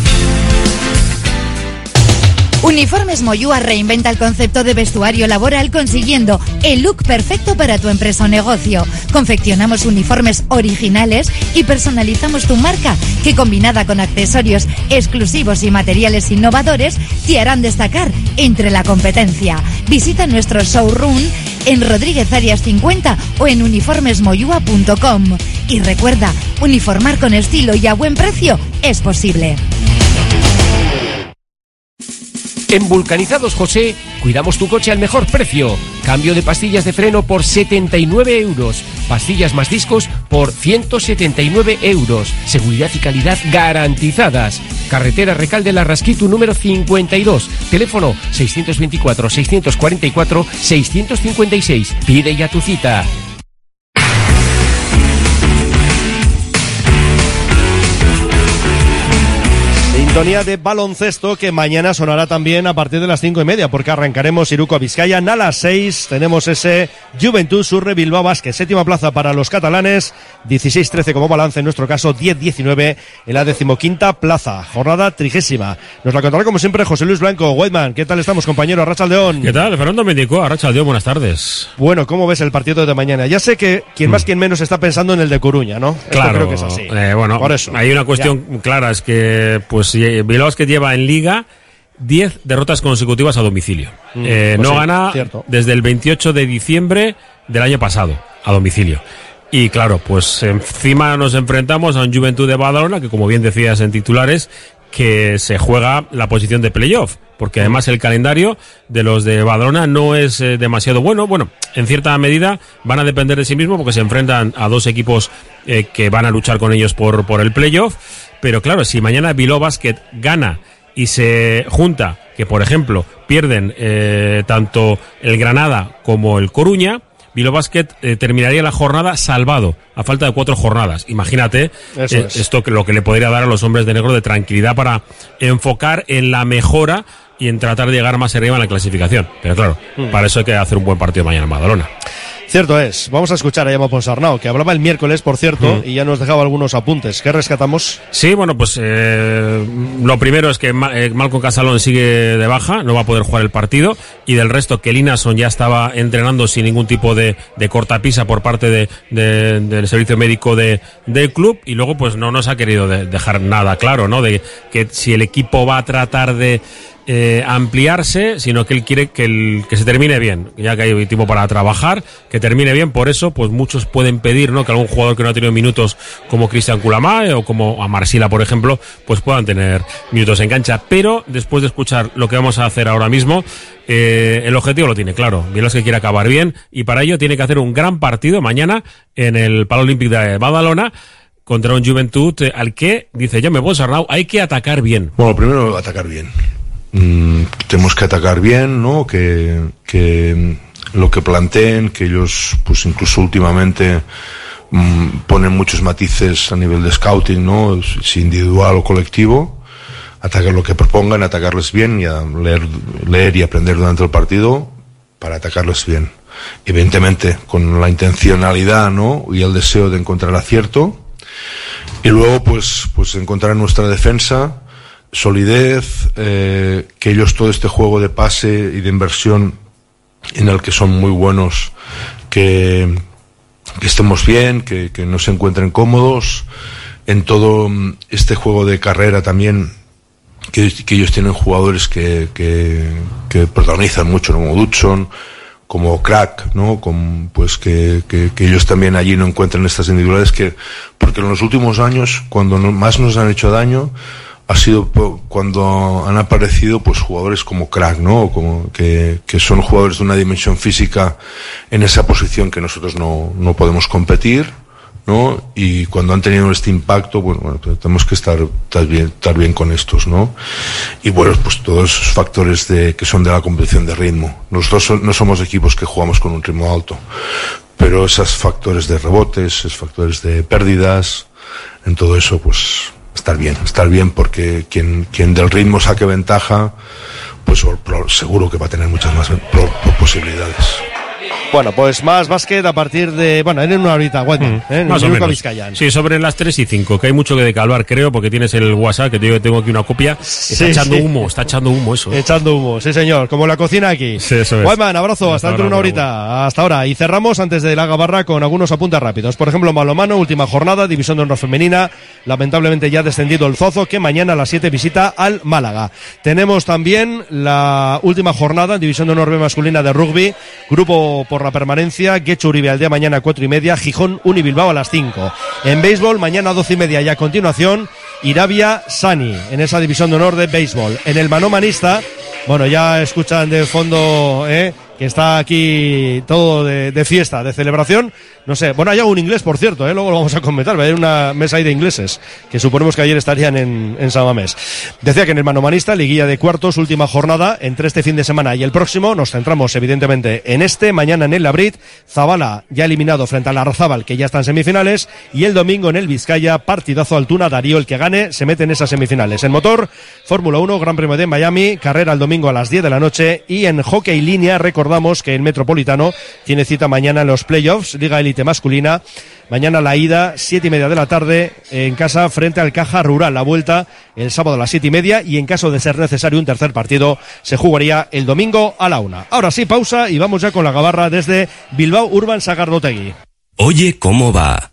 Uniformes Moyúa reinventa el concepto de vestuario laboral consiguiendo el look perfecto para tu empresa o negocio. Confeccionamos uniformes originales y personalizamos tu marca, que combinada con accesorios exclusivos y materiales innovadores te harán destacar entre la competencia. Visita nuestro showroom en Rodríguez Arias cincuenta o en uniformes moyúa punto com. Y recuerda, uniformar con estilo y a buen precio es posible. En Vulcanizados José, cuidamos tu coche al mejor precio. Cambio de pastillas de freno por setenta y nueve euros. Pastillas más discos por ciento setenta y nueve euros. Seguridad y calidad garantizadas. Carretera Recalde La Rasquitu número cincuenta y dos. Teléfono seiscientos veinticuatro, seiscientos cuarenta y cuatro, seiscientos cincuenta y seis. Pide ya tu cita. Sintonía de baloncesto que mañana sonará también a partir de las cinco y media, porque arrancaremos Iruko Vizcaya. A las seis tenemos ese Juventud Surre Bilbao Basket, séptima plaza para los catalanes, dieciséis trece como balance, en nuestro caso diez diecinueve en la decimoquinta plaza, jornada trigésima. Nos la contará como siempre José Luis Blanco. Whiteman, ¿qué tal estamos, compañero? Arratsaldeon. ¿Qué tal? Fernando Mendicó, Arratsaldeon, buenas tardes. Bueno, ¿cómo ves el partido de mañana? Ya sé que quien más, mm. quien menos está pensando en el de Coruña, ¿no? Claro, esto creo que es así. Eh, bueno, por eso. Hay una cuestión ya clara, es que pues Bilbao Basket lleva en Liga diez derrotas consecutivas a domicilio. Mm, eh, pues no sí, gana cierto. Desde el veintiocho de diciembre del año pasado a domicilio. Y claro, pues encima nos enfrentamos a un Juventud de Badalona que, como bien decías en titulares, que se juega la posición de playoff, porque además el calendario de los de Badalona no es eh, demasiado bueno. Bueno, en cierta medida van a depender de sí mismos porque se enfrentan a dos equipos eh, que van a luchar con ellos por, por el playoff. Pero claro, si mañana Bilbao Basket gana y se junta, que por ejemplo pierden eh, tanto el Granada como el Coruña, Bilbao Basket eh, terminaría la jornada salvado, a falta de cuatro jornadas. Imagínate eh, es. esto que lo que le podría dar a los hombres de negro de tranquilidad para enfocar en la mejora y en tratar de llegar más arriba en la clasificación. Pero claro, mm. para eso hay que hacer un buen partido mañana en Badalona. Cierto es. Vamos a escuchar a Llamo Ponsarnau, que hablaba el miércoles, por cierto, mm. y ya nos dejaba algunos apuntes. ¿Qué rescatamos? Sí, bueno, pues eh, lo primero es que Ma- eh, Malcolm Casalón sigue de baja, no va a poder jugar el partido, y del resto que Linason ya estaba entrenando sin ningún tipo de, de cortapisa por parte de, de, del servicio médico de, del club, y luego pues no nos ha querido de, dejar nada claro, ¿no? De que si el equipo va a tratar de eh, ampliarse, sino que él quiere que, el, que se termine bien, ya que hay tiempo para trabajar, que termine bien. Por eso, pues muchos pueden pedir, ¿no?, que algún jugador que no ha tenido minutos como Cristian Coulamá o como a Marsila, por ejemplo, pues puedan tener minutos en cancha. Pero después de escuchar lo que vamos a hacer ahora mismo, eh, el objetivo lo tiene claro. Bielsa quiere acabar bien y para ello tiene que hacer un gran partido mañana en el Palau Olímpic de Badalona contra un Juventud eh, al que, dice yo me voy Sarnau, hay que atacar bien. Bueno, primero atacar bien. Mm, tenemos que atacar bien, ¿no? Que, que lo que planteen, que ellos, pues incluso últimamente mm, ponen muchos matices a nivel de scouting, ¿no? Si individual o colectivo. Atacar lo que propongan, atacarles bien y a leer, leer y aprender durante el partido para atacarles bien. Evidentemente, con la intencionalidad, ¿no?, y el deseo de encontrar acierto. Y luego, pues, pues encontrar nuestra defensa, solidez, eh, que ellos todo este juego de pase y de inversión en el que son muy buenos, que, que estemos bien, que, que no se encuentren cómodos. En todo este juego de carrera también, que, que ellos tienen jugadores que, que, que protagonizan mucho, ¿no?, como Dudson, como Crack, ¿no?, con, pues que, que, que ellos también allí no encuentren estas individualidades, que porque en los últimos años, cuando no, más nos han hecho daño, ha sido cuando han aparecido pues jugadores como Crack, ¿no?, como que, que son jugadores de una dimensión física en esa posición que nosotros no, no podemos competir, ¿no? Y cuando han tenido este impacto, bueno, bueno, tenemos que estar, estar bien, estar bien con estos, ¿no? Y bueno, pues todos esos factores de, que son de la competición de ritmo. Nosotros so, no somos equipos que jugamos con un ritmo alto, pero esos factores de rebotes, esos factores de pérdidas, en todo eso, pues estar bien, estar bien, porque quien, quien del ritmo saque ventaja, pues seguro que va a tener muchas más posibilidades. Bueno, pues más básquet a partir de... Bueno, en una horita, bueno, mm, ¿eh? Más o menos. Vizcayan. Sí, sobre las tres y cinco, que hay mucho que decalvar, creo, porque tienes el WhatsApp, que te digo que tengo aquí una copia. Sí, está echando sí. humo, está echando humo eso. ¿eh? Echando humo, sí señor, como la cocina aquí. Sí, eso es. Guayman, abrazo, hasta, hasta dentro de una horita, bueno. Hasta ahora. Y cerramos antes de la gabarra con algunos apuntes rápidos. Por ejemplo, Balonmano, última jornada, División de Honor Femenina, lamentablemente ya ha descendido el Zozo, que mañana a las siete visita al Málaga. Tenemos también la última jornada, División de Honor B masculina de rugby, grupo por la permanencia, Guecho Uribe Aldea mañana a cuatro y media, Gijón Uni Bilbao a las cinco. En béisbol mañana a doce y media y a continuación Irabia Sani en esa división de honor de béisbol. En el manomanista, bueno, ya escuchan de fondo, ¿eh?, que está aquí todo de, de fiesta, de celebración. No sé, bueno, hay algún inglés, por cierto, ¿eh? Luego lo vamos a comentar. Va a haber una mesa ahí de ingleses, que suponemos que ayer estarían en, en San Mamés. Decía que en el manomanista, liguilla de cuartos, última jornada, entre este fin de semana y el próximo, nos centramos evidentemente en este. Mañana en el Labrit, Zabala ya eliminado frente al Larrazábal, que ya está en semifinales, y el domingo en el Vizcaya, partidazo Altuna Darío, el que gane se mete en esas semifinales. En motor, Fórmula uno, Gran Premio de Miami, carrera el domingo a las diez de la noche, y en hockey línea, recordamos que el Metropolitano tiene cita mañana en los playoffs, Liga Elite masculina. Mañana la ida, siete y media de la tarde, en casa frente al Caja Rural. La vuelta el sábado a las siete y media, y en caso de ser necesario un tercer partido, se jugaría el domingo a la una. Ahora sí, pausa y vamos ya con la gabarra desde Bilbao Urban Sagardotegui. Oye, ¿cómo va?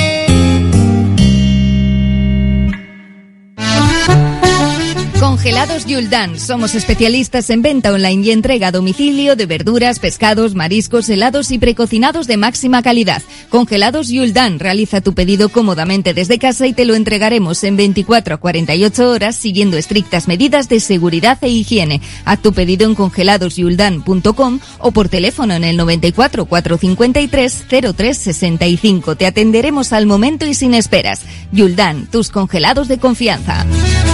Congelados Yuldan. Somos especialistas en venta online y entrega a domicilio de verduras, pescados, mariscos, helados y precocinados de máxima calidad. Congelados Yuldan. Realiza tu pedido cómodamente desde casa y te lo entregaremos en veinticuatro a cuarenta y ocho horas siguiendo estrictas medidas de seguridad e higiene. Haz tu pedido en congelados yuldan punto com o por teléfono en el noventa y cuatro, cuatrocientos cincuenta y tres, cero tres sesenta y cinco. Te atenderemos al momento y sin esperas. Yuldan, tus congelados de confianza.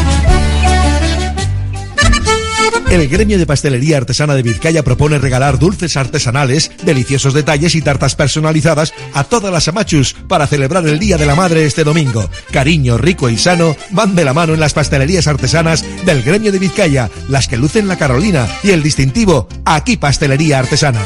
El Gremio de Pastelería Artesana de Vizcaya propone regalar dulces artesanales, deliciosos detalles y tartas personalizadas a todas las amachus para celebrar el Día de la Madre este domingo. Cariño rico y sano van de la mano en las pastelerías artesanas del Gremio de Vizcaya, las que lucen la Carolina y el distintivo Aquí Pastelería Artesana.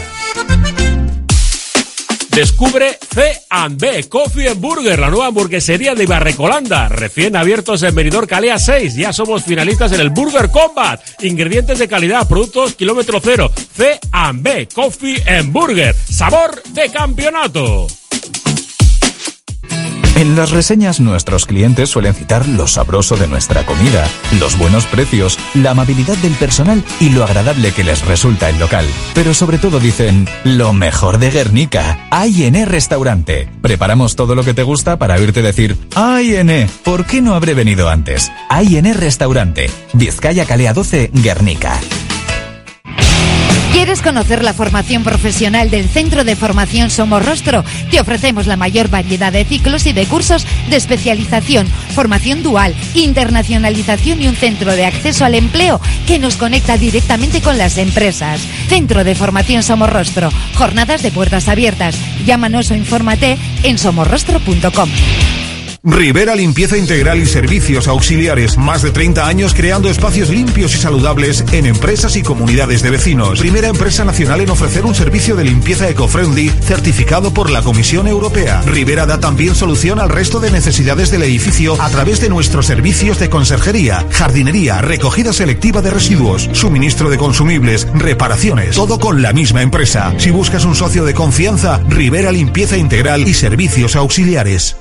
Descubre C and B Coffee and Burger, la nueva hamburguesería de Barrecolanda, recién abiertos en Benidorm Calea seis. Ya somos finalistas en el Burger Combat. Ingredientes de calidad, productos kilómetro cero. C and B Coffee and Burger, sabor de campeonato. En las reseñas nuestros clientes suelen citar lo sabroso de nuestra comida, los buenos precios, la amabilidad del personal y lo agradable que les resulta el local. Pero sobre todo dicen, lo mejor de Guernica, A y N Restaurante. Preparamos todo lo que te gusta para oírte decir, A y N, ¿por qué no habré venido antes? A y N Restaurante, Vizcaya Calea doce, Guernica. ¿Quieres conocer la formación profesional del Centro de Formación Somorrostro? Te ofrecemos la mayor variedad de ciclos y de cursos de especialización, formación dual, internacionalización y un centro de acceso al empleo que nos conecta directamente con las empresas. Centro de Formación Somorrostro. Jornadas de puertas abiertas. Llámanos o infórmate en somorrostro punto com. Rivera Limpieza Integral y Servicios Auxiliares. Más de treinta años creando espacios limpios y saludables en empresas y comunidades de vecinos. Primera empresa nacional en ofrecer un servicio de limpieza eco-friendly certificado por la Comisión Europea. Rivera da también solución al resto de necesidades del edificio a través de nuestros servicios de conserjería, jardinería, recogida selectiva de residuos, suministro de consumibles, reparaciones. Todo con la misma empresa. Si buscas un socio de confianza, Rivera Limpieza Integral y Servicios Auxiliares.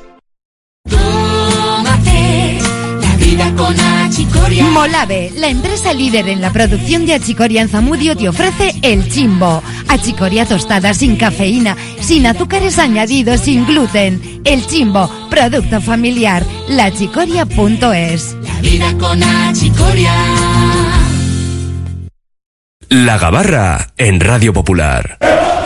Tómate la vida con Achicoria. Molave, la empresa líder en la producción de achicoria en Zamudio, te ofrece el Chimbo. Achicoria tostada sin cafeína, sin azúcares añadidos, sin gluten. El Chimbo, producto familiar. la achicoria punto es. La vida con Achicoria. La Gabarra en Radio Popular.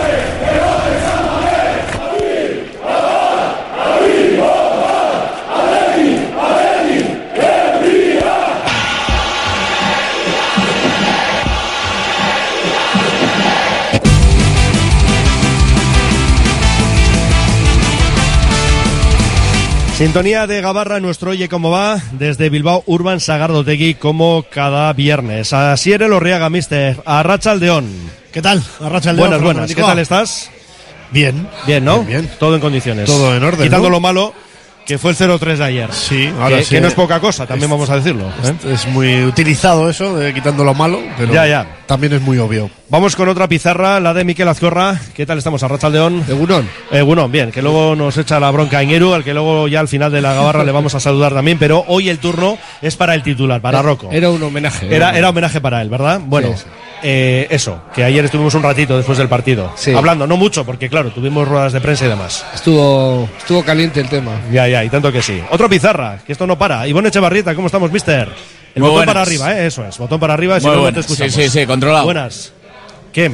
Sintonía de Gabarra, nuestro Oye Cómo Va, desde Bilbao Urban Sagardotegui, como cada viernes. Asier Elorriaga, mister, Arratsaldeon. ¿Qué tal? Arratsaldeon. Buenas, buenas. ¿Qué tal estás? Bien. Bien, ¿no? Bien, bien. Todo en condiciones. Todo en orden, Quitando ¿no? lo malo, que fue el cero tres de ayer. Sí, ahora que, sí. que no es poca cosa, también es, vamos a decirlo. ¿eh? Es, es muy utilizado eso, de quitando lo malo, pero ya, ya. también es muy obvio. Vamos con otra pizarra, la de Miquel Azcorra. ¿Qué tal estamos, Arratsaldeon? Egunon. Egunon, bien, que luego nos echa la bronca Iñeru, al que luego ya al final de la Gabarra le vamos a saludar también, pero hoy el turno es para el titular, para Rocco. Era un homenaje. Era, era homenaje para él, ¿verdad? Bueno, Sí, sí. Eh, eso, que ayer estuvimos un ratito después del partido, Sí. hablando, no mucho, porque claro, tuvimos ruedas de prensa y demás. Estuvo, estuvo caliente el tema. Ya, ya, y tanto que sí. Otro pizarra, que esto no para. Ivonne Echevarrieta, ¿cómo estamos, mister? El Muy botón buenas. para arriba, ¿eh? Eso es, botón para arriba, si Muy no, no te buenas. escuchamos. Sí, sí, sí, controlado. Buenas. ¿Qué?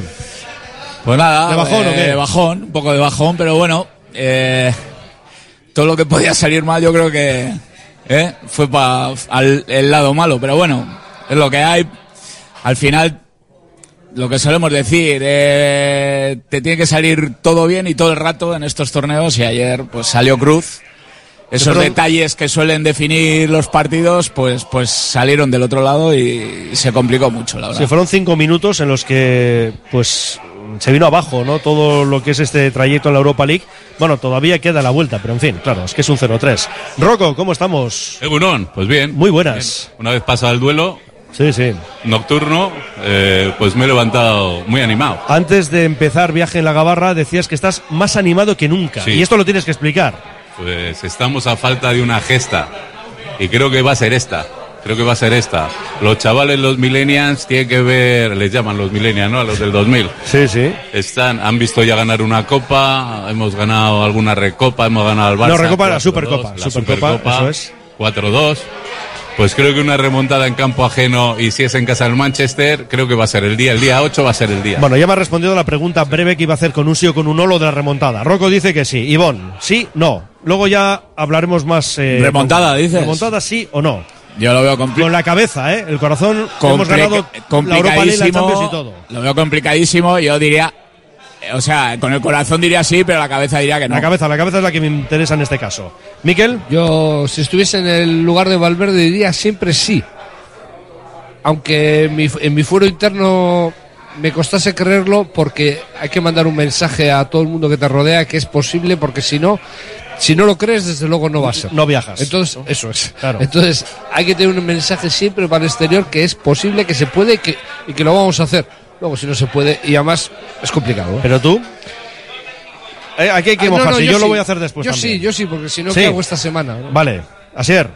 Pues nada, ¿De bajón eh, o qué? de bajón, un poco de bajón, pero bueno, eh, todo lo que podía salir mal yo creo que eh, fue para el lado malo, pero bueno, es lo que hay. Al final, lo que solemos decir, eh, te tiene que salir todo bien y todo el rato en estos torneos, y ayer pues salió cruz. Esos Pero- detalles que suelen definir los partidos, pues, pues salieron del otro lado y se complicó mucho, la verdad. Sí, fueron cinco minutos en los que, pues, se vino abajo, ¿no? Todo lo que es este trayecto en la Europa League. Bueno, todavía queda la vuelta, pero en fin, claro, es que es un cero tres. Rocco, ¿cómo estamos? Egunon, pues bien. Muy buenas. Bien. Una vez pasado el duelo Sí, sí. nocturno, eh, pues me he levantado muy animado. Antes de empezar viaje en la Gabarra decías que estás más animado que nunca. Sí. Y esto lo tienes que explicar. Pues estamos a falta de una gesta. Y creo que va a ser esta. Creo que va a ser esta. Los chavales, los millennials, tienen que ver, les llaman los millennials, ¿no? A los del dos mil. Sí, sí. Están, han visto ya ganar una copa, hemos ganado alguna recopa, hemos ganado al Barça. No, recopa, la cuatro dos, Supercopa. La Supercopa, Supercopa, eso es. cuatro dos. Pues creo que una remontada en campo ajeno, y si es en casa del Manchester, creo que va a ser el día. El día ocho va a ser el día. Bueno, ya me ha respondido la pregunta breve que iba a hacer con un sí o con un no lo de la remontada. Rocco dice que sí. Ivonne, sí, no. Luego ya hablaremos más. Eh, ¿Remontada, con- dices? ¿Remontada sí o no? Yo lo veo complicado. Con la cabeza, ¿eh? El corazón. Hemos ganado la Europa League, la Champions y todo. Lo veo complicadísimo. Yo diría, eh, o sea, con el corazón diría sí, pero la cabeza diría que no. La cabeza, la cabeza es la que me interesa en este caso. Miquel. Yo, si estuviese en el lugar de Valverde, diría siempre sí. Aunque en mi, en mi fuero interno me costase creerlo, porque hay que mandar un mensaje a todo el mundo que te rodea que es posible, porque si no, si no lo crees, desde luego no va a ser. No viajas. Entonces, eso es. Claro. Entonces, hay que tener un mensaje siempre para el exterior que es posible, que se puede y que, y que lo vamos a hacer. Luego, si no se puede, y además es complicado, ¿eh? ¿Pero tú? Eh, aquí hay que Ah, no, mojarse, no, yo, yo lo sí. voy a hacer después Yo también. sí, yo sí, porque si no, Sí. ¿qué hago esta semana? ¿no? Vale, Asier.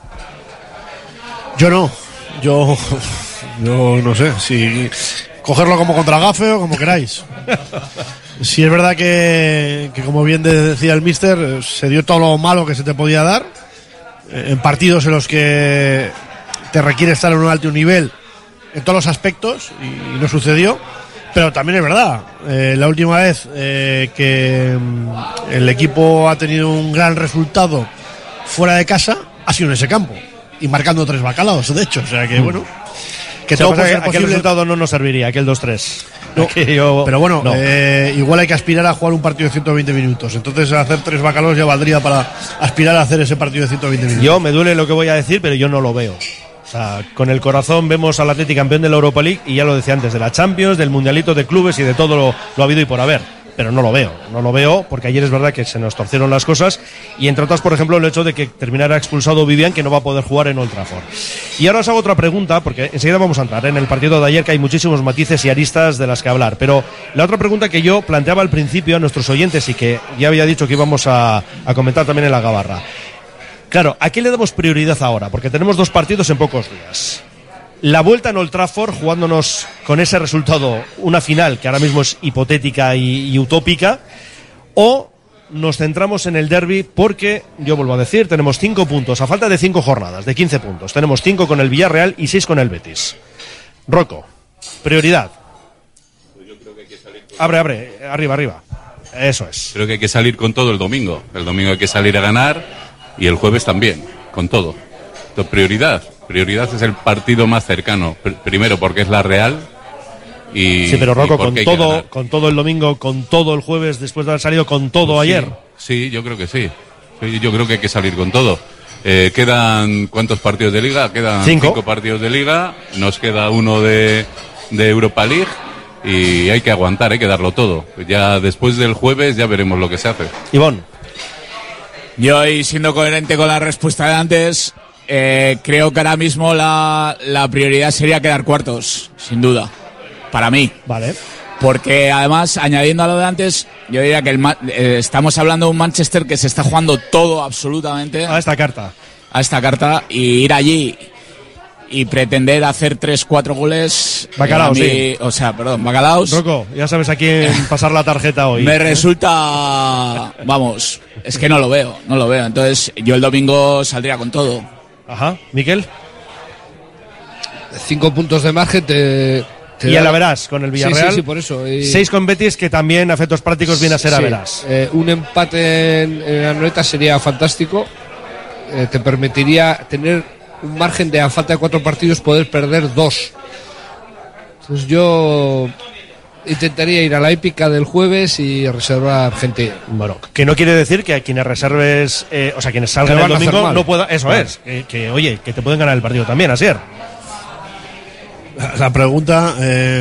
Yo no. Yo, yo no sé si cogerlo como contragafe o como queráis. Si es verdad que, que, como bien decía el míster, se dio todo lo malo que se te podía dar en partidos en los que te requiere estar en un alto nivel en todos los aspectos, y no sucedió. Pero también es verdad, eh, la última vez eh, que mm, el equipo ha tenido un gran resultado fuera de casa ha sido en ese campo, y marcando tres bacalaos, de hecho. O sea que, bueno, que O sea, todo pasa puede ser que aquel posible. resultado no nos serviría, aquel dos tres. No, Aquí yo- pero bueno, no. eh, igual hay que aspirar a jugar un partido de ciento veinte minutos. Entonces, hacer tres bacalaos ya valdría para aspirar a hacer ese partido de ciento veinte minutos. Yo me duele lo que voy a decir, pero yo no lo veo. O sea, con el corazón vemos al Atleti campeón de la Europa League, y ya lo decía antes, de la Champions, del Mundialito de Clubes y de todo lo, lo habido y por haber. Pero no lo veo, no lo veo, porque ayer es verdad que se nos torcieron las cosas, y entre otras, por ejemplo, el hecho de que terminara expulsado Vivian, que no va a poder jugar en Old Trafford. Y ahora os hago otra pregunta, porque enseguida vamos a entrar en el partido de ayer, que hay muchísimos matices y aristas de las que hablar. Pero la otra pregunta que yo planteaba al principio a nuestros oyentes, y que ya había dicho que íbamos a, a comentar también en la gabarra. Claro, ¿a qué le damos prioridad ahora? Porque tenemos dos partidos en pocos días. La vuelta en Old Trafford, jugándonos con ese resultado una final que ahora mismo es hipotética y, y utópica, o nos centramos en el derbi, porque, yo vuelvo a decir, tenemos cinco puntos, a falta de cinco jornadas, de quince puntos. Tenemos cinco con el Villarreal y seis con el Betis. Rocco, prioridad. Abre, abre, arriba, arriba. Eso es. Creo que hay que salir con todo el domingo. El domingo hay que salir a ganar, y el jueves también, con todo. Entonces, prioridad. Prioridad es el partido más cercano. Pr- primero porque es la Real. Y, Sí, pero y Rocco, porque con hay que todo, ganar. con todo el domingo, con todo el jueves, después de haber salido con todo Pues sí, ayer. Sí, yo creo que sí. Sí, yo creo que hay que salir con todo. Eh, quedan, ¿cuántos partidos de liga? Quedan Cinco. cinco partidos de liga. Nos queda uno de, de Europa League. Y hay que aguantar, hay que darlo todo. Ya después del jueves ya veremos lo que se hace. Ivón. Yo, y siendo coherente con la respuesta de antes, eh, creo que ahora mismo la, la prioridad sería quedar cuartos, sin duda, para mí. Vale. Porque además, añadiendo a lo de antes, yo diría que el Ma- eh, estamos hablando de un Manchester que se está jugando todo absolutamente a esta carta. A esta carta, y ir allí y pretender hacer tres, cuatro goles. Bacalao, eh, a mí- sí. O sea, perdón, bacalaos. Rocco, ya sabes a quién pasar la tarjeta hoy. Me resulta, vamos, es que no lo veo, no lo veo. Entonces, yo el domingo saldría con todo. Ajá, Miquel. Cinco puntos de margen te... te Y da- ya la verás con el Villarreal. Sí, sí, sí, por eso. Y- Seis con Betis, que también a efectos prácticos viene a ser a Sí, verás. eh, un empate en, en Anoeta sería fantástico. Eh, te permitiría tener un margen de, a falta de cuatro partidos, poder perder dos. Entonces yo intentaría ir a la épica del jueves y reservar gente. Bueno, que no quiere decir que a quienes reserves, eh, o sea, quienes salgan Que el van a hacer domingo mal. no pueda. Eso Claro. es. Que, que, oye, que te pueden ganar el partido también, Asier. La, la pregunta, eh,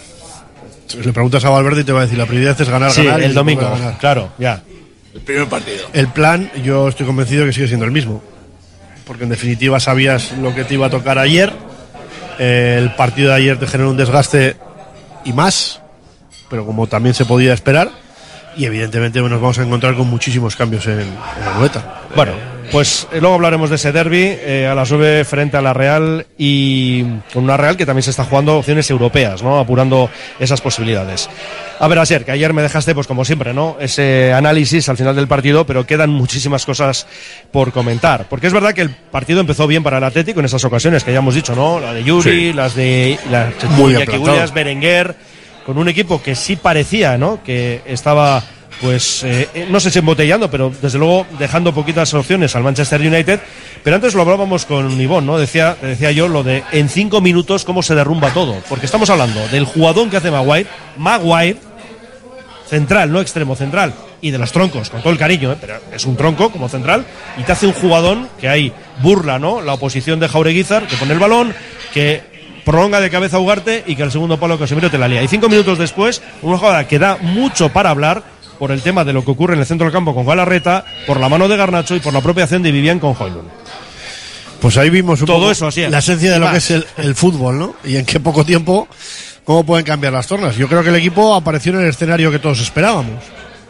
le preguntas a Valverde y te va a decir, la prioridad es ganar, Sí, ganar. y el no domingo. poder ganar. Claro, ya. El primer partido. El plan, yo estoy convencido que sigue siendo el mismo. Porque en definitiva sabías lo que te iba a tocar ayer. Eh, el partido de ayer te generó un desgaste y más, pero como también se podía esperar. Y evidentemente nos vamos a encontrar con muchísimos cambios en, en la Anoeta. Bueno, pues eh, luego hablaremos de ese derbi eh, a las nueve frente a la Real, y con una Real que también se está jugando opciones europeas, ¿no? Apurando esas posibilidades. A ver, Asier, que ayer me dejaste, pues como siempre, ¿no? Ese análisis al final del partido, pero quedan muchísimas cosas por comentar. Porque es verdad que el partido empezó bien para el Atlético en esas ocasiones que ya hemos dicho, ¿no? La de Yuri, Sí. las de la Muy bien Iñaki plantado. Williams, Berenguer, con un equipo que sí parecía, ¿no? Que estaba, pues, eh, no sé si embotellando, pero desde luego dejando poquitas opciones al Manchester United. Pero antes lo hablábamos con Ivón, ¿no? Decía, decía yo lo de en cinco minutos cómo se derrumba todo. Porque estamos hablando del jugadón que hace Maguire, Maguire, central, no extremo, central, y de los troncos, con todo el cariño, ¿eh? Pero es un tronco como central, y te hace un jugadón que ahí burla, ¿no? La oposición de Jaureguizar, que pone el balón, que prolonga de cabeza a Ugarte y que al segundo palo Casemiro te la lía. Y cinco minutos después, una jugada que da mucho para hablar por el tema de lo que ocurre en el centro del campo con Galarreta, por la mano de Garnacho y por la propia acción de Vivian con Højlund. Pues ahí vimos un Todo poco eso, así es. la esencia de Y lo más. que es el, el fútbol, ¿no? Y en qué poco tiempo, cómo pueden cambiar las tornas. Yo creo que el equipo apareció en el escenario que todos esperábamos.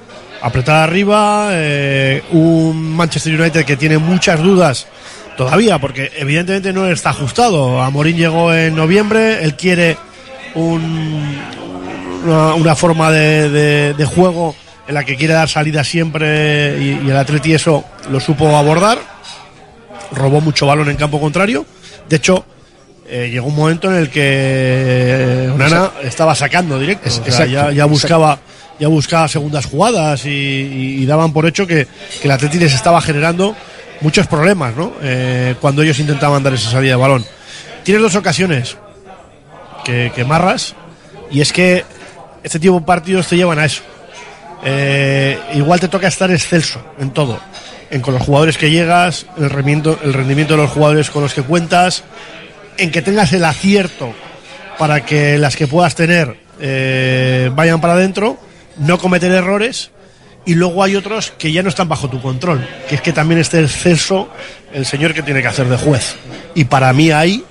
apretar arriba, eh, un Manchester United que tiene muchas dudas todavía, porque evidentemente no está ajustado. Amorín llegó en noviembre, él quiere un, una, una forma de, de, de juego en la que quiere dar salida siempre, y, y el Atleti eso lo supo abordar. Robó mucho balón en campo contrario. De hecho, eh, llegó un momento en el que Onana estaba sacando directo. Es, o sea, exacto, ya, ya buscaba ya buscaba segundas jugadas y, y, y daban por hecho que, que el Atleti les estaba generando muchos problemas, ¿no? Eh, cuando ellos intentaban dar esa salida de balón. Tienes dos ocasiones que, que marras, y es que este tipo de partidos te llevan a eso. Eh, igual te toca estar excelso en todo, en con los jugadores que llegas, el rendimiento, el rendimiento de los jugadores con los que cuentas, en que tengas el acierto para que las que puedas tener eh, vayan para adentro, no cometer errores. Y luego hay otros que ya no están bajo tu control, que es que también esté exceso el señor que tiene que hacer de juez. Y para mí ahí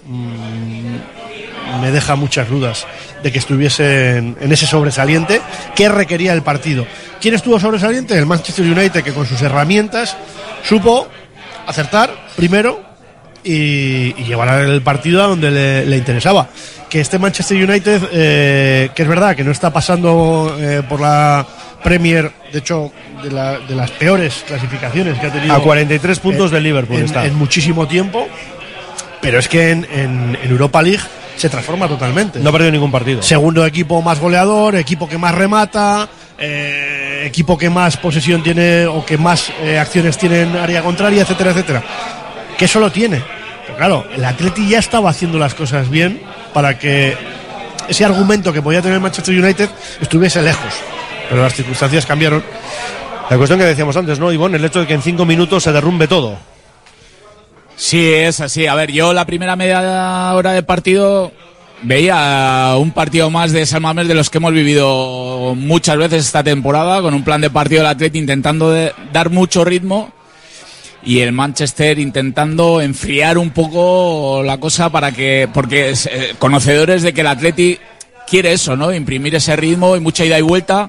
mmm, me deja muchas dudas de que estuviese en, en ese sobresaliente que requería el partido. ¿Quién estuvo sobresaliente? El Manchester United, que con sus herramientas supo acertar primero y, y llevar el partido a donde le, le interesaba. Que este Manchester United, eh, que es verdad que no está pasando eh, por la Premier, de hecho, de, la, de las peores clasificaciones que ha tenido. A cuarenta y tres puntos en, del Liverpool en, está. En muchísimo tiempo, pero es que en, en, en Europa League se transforma totalmente. No ha perdido ningún partido. Segundo equipo más goleador, equipo que más remata, eh, equipo que más posesión tiene o que más eh, acciones tiene en área contraria, etcétera, etcétera. Que eso lo tiene. Pero claro, el Atleti ya estaba haciendo las cosas bien para que ese argumento que podía tener el Manchester United estuviese lejos. Pero las circunstancias cambiaron. La cuestión que decíamos antes, ¿no, Ivonne? El hecho de que en cinco minutos se derrumbe todo. Sí, es así. A ver, yo la primera media hora de partido veía un partido más de San Mamés de los que hemos vivido muchas veces esta temporada, con un plan de partido del Atleti intentando de dar mucho ritmo y el Manchester intentando enfriar un poco la cosa para que, porque eh, conocedores de que el Atleti quiere eso, ¿no? Imprimir ese ritmo y mucha ida y vuelta.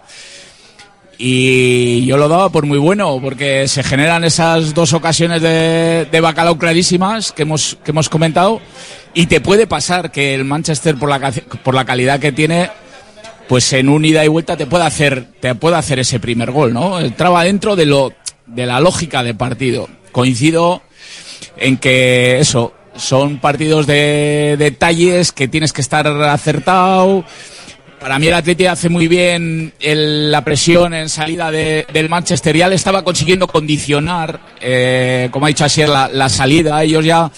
Y yo lo daba por muy bueno, porque se generan esas dos ocasiones de, de bacalao clarísimas que hemos, que hemos comentado, y te puede pasar que el Manchester, por la, por la calidad que tiene, pues en un ida y vuelta te puede hacer, te puede hacer ese primer gol, ¿no? Entraba dentro de lo, de la lógica de partido. Coincido en que eso, son partidos de detalles que tienes que estar acertado. Para mí el Atleti hace muy bien el, la presión en salida de, del Manchester. Ya le estaba consiguiendo condicionar, eh, como ha dicho Asier, la, la salida. Ellos ya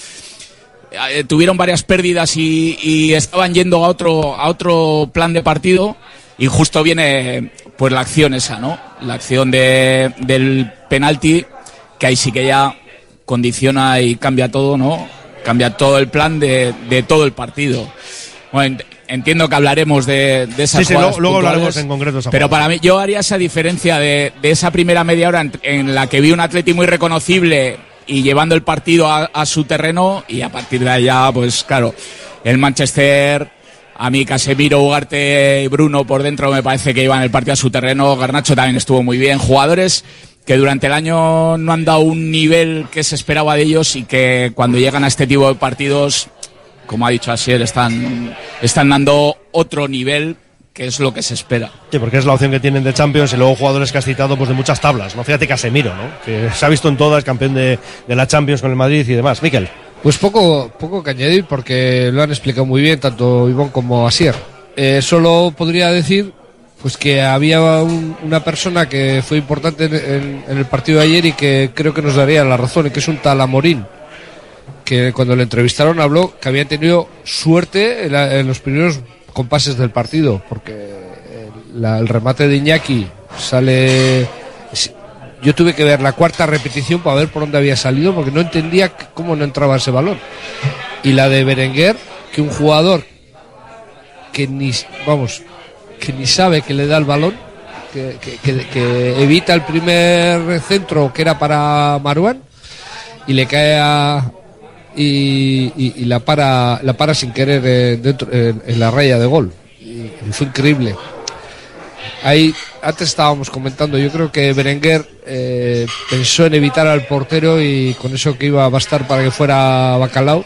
eh, tuvieron varias pérdidas y, y estaban yendo a otro, a otro plan de partido. Y justo viene pues la acción esa, ¿no? La acción de, del penalti, que ahí sí que ya condiciona y cambia todo, ¿no? Cambia todo el plan de, de todo el partido. Bueno, entiendo que hablaremos de, de esas sí, sí, jugadas luego puntuales, hablaremos en concreto esa pero jugada. para mí yo haría esa diferencia de, de esa primera media hora en, en la que vi un Atleti muy reconocible y llevando el partido a, a su terreno, y a partir de allá, pues claro, el Manchester, a mí Casemiro, Ugarte y Bruno por dentro me parece que iban el partido a su terreno. Garnacho también estuvo muy bien. Jugadores que durante el año no han dado un nivel que se esperaba de ellos y que cuando llegan a este tipo de partidos, como ha dicho Asier, están, están dando otro nivel, que es lo que se espera. Sí, porque es la opción que tienen de Champions, y luego jugadores que has citado pues de muchas tablas, ¿no? Fíjate Casemiro, ¿no? Que se ha visto en todas, campeón de, de la Champions con el Madrid y demás. Miquel. Pues poco, poco que añadir, porque lo han explicado muy bien tanto Ivonne como Asier. Eh, solo podría decir pues que había un, una persona que fue importante en, en, en el partido de ayer y que creo que nos daría la razón, y que es un tal Amorín, que cuando le entrevistaron habló que había tenido suerte en, la, en los primeros compases del partido, porque la, el remate de Iñaki sale. Yo tuve que ver la cuarta repetición para ver por dónde había salido, porque no entendía cómo no entraba ese balón. Y la de Berenguer, que un jugador que ni, vamos, que ni sabe que le da el balón, que, que, que, que evita el primer centro que era para Marouane, y le cae a, y, y, y la para la para sin querer eh, dentro, en, en la raya de gol. Y, y fue increíble. Ahí, antes estábamos comentando, yo creo que Berenguer eh, pensó en evitar al portero y con eso que iba a bastar para que fuera Bacalao,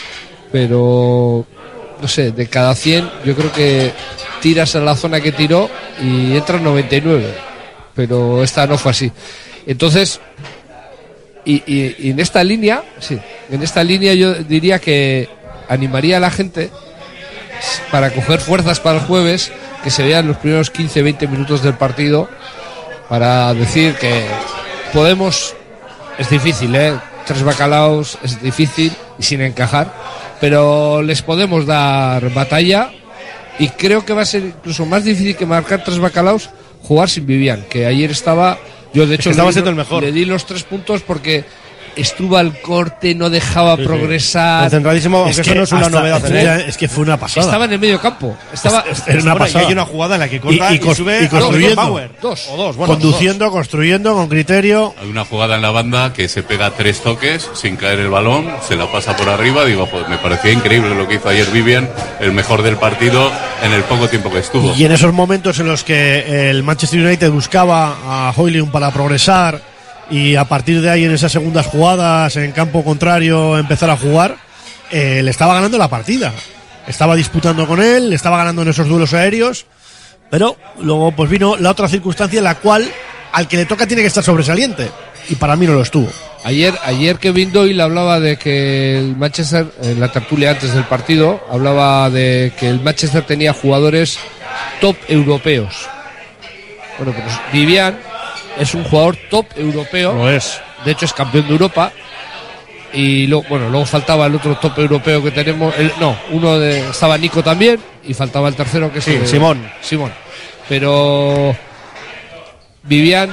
pero no sé, de cada cien yo creo que tiras a la zona que tiró y entran noventa y nueve, pero esta no fue así. Entonces, y, y, y en esta línea, sí, en esta línea yo diría que animaría a la gente para coger fuerzas para el jueves, que se vean los primeros quince veinte minutos del partido, para decir que podemos, es difícil, ¿eh? Tres Bacalaos es difícil y sin encajar, pero les podemos dar batalla, y creo que va a ser incluso más difícil que marcar tres Bacalaos jugar sin Vivian, que ayer estaba, yo de hecho es que estaba le, siendo el mejor. Le di los tres puntos porque estuvo al corte, no dejaba sí, progresar. Concentradísimo, aunque es eso no es una novedad. ¿eh? Es que fue una pasada. Estaba en el medio campo. Estaba, es, es una bueno, pasada. Y hay una jugada en la que corta y, y, y, y sube y construyendo. Power. Dos. O dos, bueno, conduciendo, dos. construyendo, con criterio. Hay una jugada en la banda que se pega tres toques sin caer el balón, se la pasa por arriba. Digo, pues me parecía increíble lo que hizo ayer Vivian, el mejor del partido en el poco tiempo que estuvo. Y en esos momentos en los que el Manchester United buscaba a Højlund para progresar, y a partir de ahí en esas segundas jugadas en campo contrario empezar a jugar, eh, le estaba ganando la partida, estaba disputando con él, le estaba ganando en esos duelos aéreos, pero luego pues vino la otra circunstancia en la cual al que le toca tiene que estar sobresaliente, y para mí no lo estuvo. Ayer, ayer Kevin Doyle hablaba de que el Manchester, en la tertulia antes del partido, hablaba de que el Manchester tenía jugadores top europeos. Bueno, pues Vivian es un jugador top europeo. Lo es. De hecho, es campeón de Europa. Y luego, bueno, luego faltaba el otro top europeo que tenemos. El, no, uno de. Estaba Nico también. Y faltaba el tercero, que es sí, el, Simón. Simón. Pero Vivian,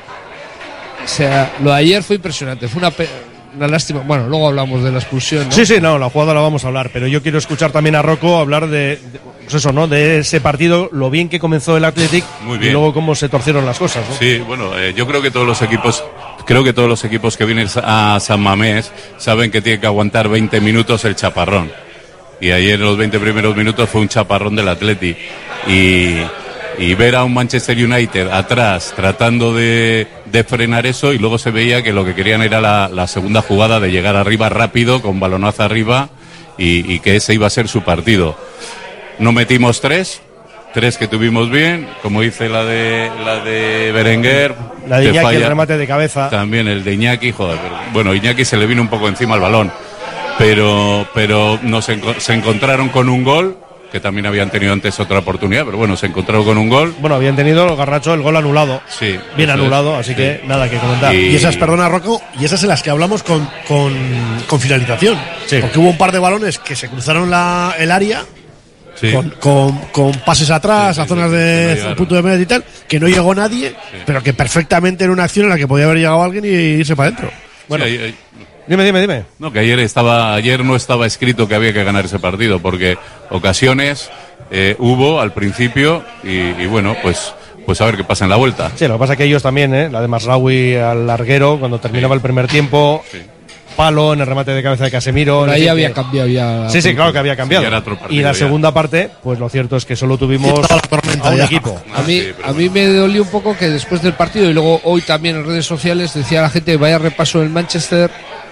o sea, lo de ayer fue impresionante. Fue una, una lástima. Bueno, luego hablamos de la expulsión, ¿no? Sí, sí, no, la jugada la vamos a hablar. Pero yo quiero escuchar también a Rocco hablar de, de pues eso, ¿no? De ese partido, lo bien que comenzó el Athletic. Muy bien. Y luego cómo se torcieron las cosas, ¿no? Sí, bueno, eh, yo creo que todos los equipos, creo que todos los equipos que vienen a San Mamés saben que tienen que aguantar veinte minutos el chaparrón. Y ayer en los veinte primeros minutos fue un chaparrón del Athletic. Y, y ver a un Manchester United atrás tratando de, de frenar eso, y luego se veía que lo que querían era la, la segunda jugada de llegar arriba rápido, con balonazo arriba, y, y que ese iba a ser su partido. No metimos tres, tres que tuvimos bien, como dice la de la de Berenguer. La de Iñaki, el remate de cabeza. También el de Iñaki, joder, pero, bueno, Iñaki se le vino un poco encima el balón, pero pero nos enco- se encontraron con un gol, que también habían tenido antes otra oportunidad, pero bueno, se encontraron con un gol. Bueno, habían tenido, Garnacho, el gol anulado. Sí. Bien anulado, es, así sí. que nada que comentar. Y, y esas, perdona Rocco, y esas en las que hablamos con, con, con finalización. Sí. Porque hubo un par de balones que se cruzaron la, el área. Sí. Con, con, con pases atrás, sí, sí, a zonas sí, de no punto de medio y tal, que no llegó nadie, sí. Pero que perfectamente era una acción en la que podía haber llegado alguien y irse para adentro. Bueno, sí, ahí, ahí. dime, dime, dime. No, que ayer estaba, ayer no estaba escrito que había que ganar ese partido, porque ocasiones eh, hubo al principio y, y bueno, pues pues a ver qué pasa en la vuelta. Sí, lo que pasa es que ellos también, ¿eh? La de Masraoui al larguero, cuando terminaba sí. el primer tiempo. Sí. Palo en el remate de cabeza de Casemiro. Pero ahí no sé había qué. cambiado ya. Sí, sí, claro que había cambiado. Sí, y la ya. segunda parte, pues lo cierto es que solo tuvimos a un ya. equipo. A mí, sí, a mí me dolió un poco que después del partido, y luego hoy también en redes sociales, decía la gente, vaya repaso del Manchester.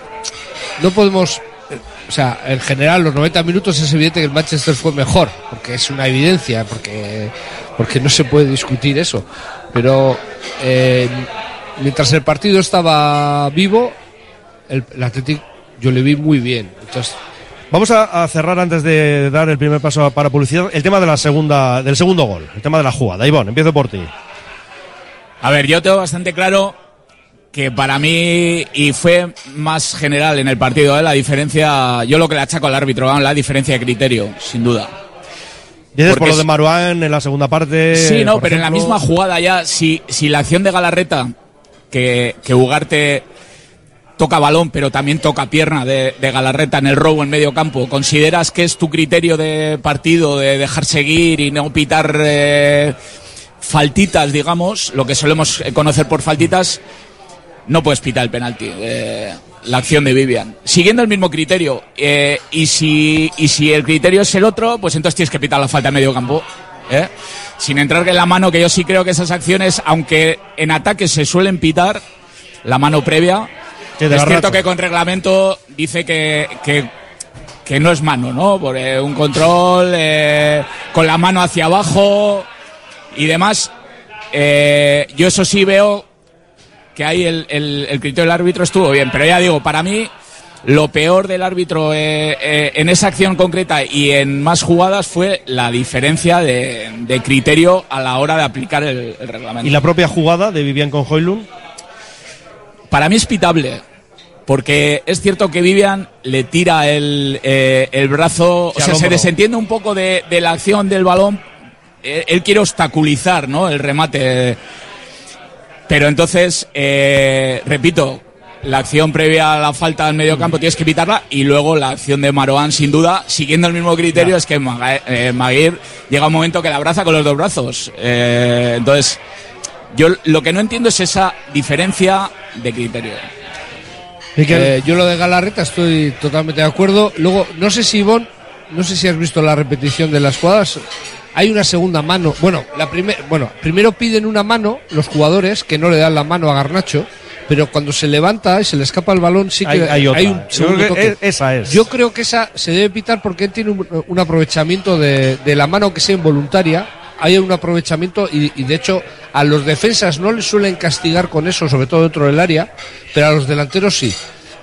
No podemos, o sea, en general los noventa minutos es evidente que el Manchester fue mejor, porque es una evidencia, porque, porque no se puede discutir eso. Pero eh, mientras el partido estaba vivo, el, el Athletic yo le vi muy bien. Entonces, vamos a, a cerrar antes de dar el primer paso para publicidad el tema de la segunda, del segundo gol, el tema de la jugada. Ivonne, empiezo por ti. A ver, yo tengo bastante claro que para mí, y fue más general en el partido, ¿eh? La diferencia, yo lo que le achaco al árbitro, la diferencia de criterio, sin duda. Dices por lo de Marouane en la segunda parte. Sí, no, pero ejemplo... en la misma jugada ya, si, si la acción de Galarreta, que, que Ugarte toca balón, pero también toca pierna de, de Galarreta en el robo en medio campo, ¿consideras que es tu criterio de partido, de dejar seguir y no pitar eh, faltitas, digamos, lo que solemos conocer por faltitas? No puedes pitar el penalti, eh, la acción de Vivian. Siguiendo el mismo criterio, eh, y si y si el criterio es el otro, pues entonces tienes que pitar la falta en medio campo. ¿eh? sin entrar en la mano, que yo sí creo que esas acciones, aunque en ataque se suelen pitar, la mano previa, es cierto rato. que con reglamento dice que, que, que no es mano, ¿no? Por eh, un control eh, con la mano hacia abajo y demás. Eh, yo eso sí veo que ahí el, el, el criterio del árbitro estuvo bien, pero ya digo, para mí lo peor del árbitro eh, eh, en esa acción concreta y en más jugadas fue la diferencia de, de criterio a la hora de aplicar el, el reglamento. ¿Y la propia jugada de Vivian con Højlund? Para mí es pitable, porque es cierto que Vivian le tira el, eh, el brazo, o sea, se desentiende un poco de, de la acción del balón, él, él quiere obstaculizar, ¿no?, el remate, pero entonces, eh, repito, la acción previa a la falta en medio campo tienes que evitarla, y luego la acción de Marouane, sin duda, siguiendo el mismo criterio, ya. es que eh, Maguire llega un momento que la abraza con los dos brazos, eh, entonces yo lo que no entiendo es esa diferencia de criterio. Eh, yo lo de Galarreta estoy totalmente de acuerdo. Luego, no sé si Ivonne, no sé si has visto la repetición de las jugadas. Hay una segunda mano. Bueno, la primer, bueno, primero piden una mano los jugadores que no le dan la mano a Garnacho, pero cuando se levanta y se le escapa el balón sí que hay, hay, hay un segundo toque. Esa es. Yo creo que esa se debe pitar porque él tiene un, un aprovechamiento de, de la mano, que sea involuntaria. Hay un aprovechamiento y, y de hecho a los defensas no les suelen castigar con eso, sobre todo dentro del área, pero a los delanteros sí.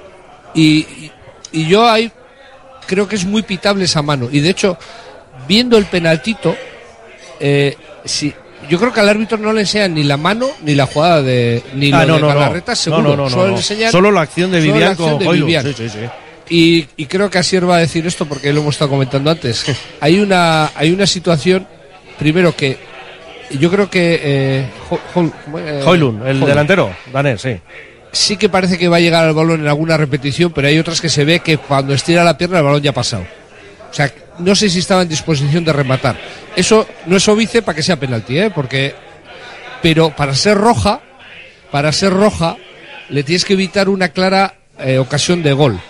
Y, y, y yo ahí creo que es muy pitable esa mano. Y de hecho, viendo el penaltito, eh, si, yo creo que al árbitro no le enseñan ni la mano ni la jugada de ni ah, lo no, de no, Galarreta, no. seguro. No, no, no, solo, no, no. enseñan, solo la acción de Vivian acción con de Højlund. Vivian. Sí, sí, sí. Y, y creo que Asier va a decir esto porque lo hemos estado comentando antes. hay una hay una situación, primero, que yo creo que eh, eh, Højlund, el Højlund. delantero danés, sí. Sí que parece que va a llegar al balón en alguna repetición, pero hay otras que se ve que cuando estira la pierna el balón ya ha pasado. O sea, no sé si estaba en disposición de rematar. Eso no es óbice para que sea penalti, ¿eh? Porque, pero para ser roja, para ser roja, le tienes que evitar una clara eh, ocasión de gol.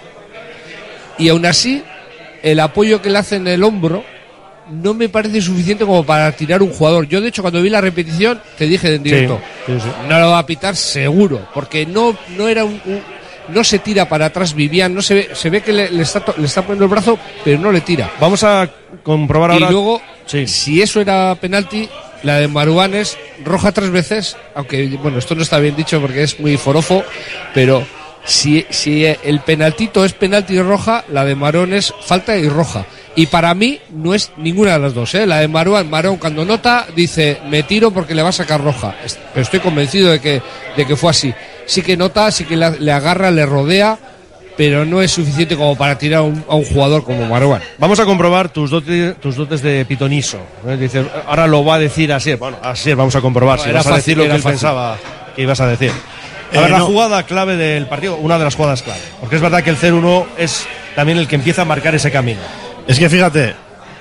Y aún así, el apoyo que le hace en el hombro no me parece suficiente como para tirar un jugador. Yo, de hecho, cuando vi la repetición, te dije en directo, sí, sí, sí. no lo va a pitar seguro, porque no, no era un, un no se tira para atrás Vivian, no se ve, se ve que le, le, está, le está poniendo el brazo, pero no le tira. Vamos a comprobar ahora. Y luego, sí. si eso era penalti, la de Marouane es roja tres veces, aunque, bueno, esto no está bien dicho porque es muy forofo, pero si, si el penaltito es penalti y roja, la de Marouane es falta y roja. Y para mí no es ninguna de las dos, ¿eh? La de Marouane, Marouane cuando nota dice, me tiro porque le va a sacar roja. Pero estoy convencido de que, de que fue así. Sí que nota, sí que la, le agarra, le rodea, pero no es suficiente como para tirar a un, a un jugador como Marouane. Vamos a comprobar tus dotes, tus dotes de pitoniso. ¿eh? Dice, ahora lo va a decir Asier. Bueno, Asier, vamos a comprobar no, si vas fácil, a decir lo que él fácil. pensaba que ibas a decir. A eh, ver, la no. jugada clave del partido, una de las jugadas clave. Porque es verdad que el cero uno es también el que empieza a marcar ese camino. Es que fíjate,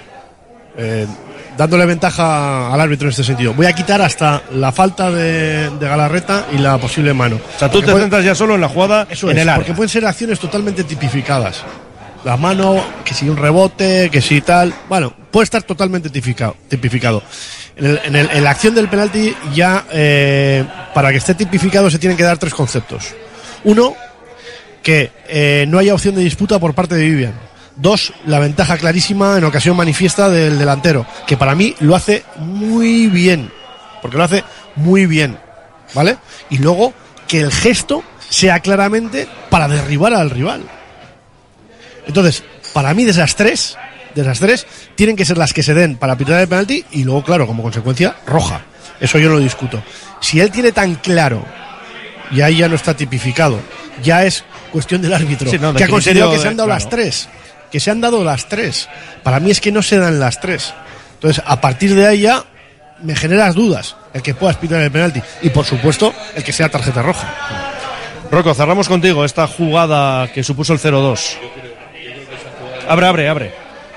eh, dándole ventaja al árbitro en este sentido, voy a quitar hasta la falta de, de Galarreta y la posible mano. O sea, tú te puede, centras ya solo en la jugada eso en es, el área. Porque pueden ser acciones totalmente tipificadas. La mano, que si un rebote, que si tal. Bueno, puede estar totalmente tipificado. tipificado. En, el, en, el, en la acción del penalti ya, eh, para que esté tipificado se tienen que dar tres conceptos. Uno, que eh, no haya opción de disputa por parte de Vivian. Dos, la ventaja clarísima en ocasión manifiesta del delantero, que para mí lo hace muy bien, porque lo hace muy bien, ¿vale? Y luego, que el gesto sea claramente para derribar al rival. Entonces, para mí de esas tres, de esas tres, tienen que ser las que se den para pitar el penalti y luego, claro, como consecuencia, roja. Eso yo no lo discuto. Si él tiene tan claro, y ahí ya no está tipificado, ya es cuestión del árbitro, sí, no, de que ha considerado que se han dado claro. las tres. Que se han dado las tres. Para mí es que no se dan las tres. Entonces, a partir de ahí ya me generas dudas el que puedas pitar el penalti. Y por supuesto, el que sea tarjeta roja. Rocco, cerramos contigo esta jugada que supuso el cero dos. Abre, abre, abre.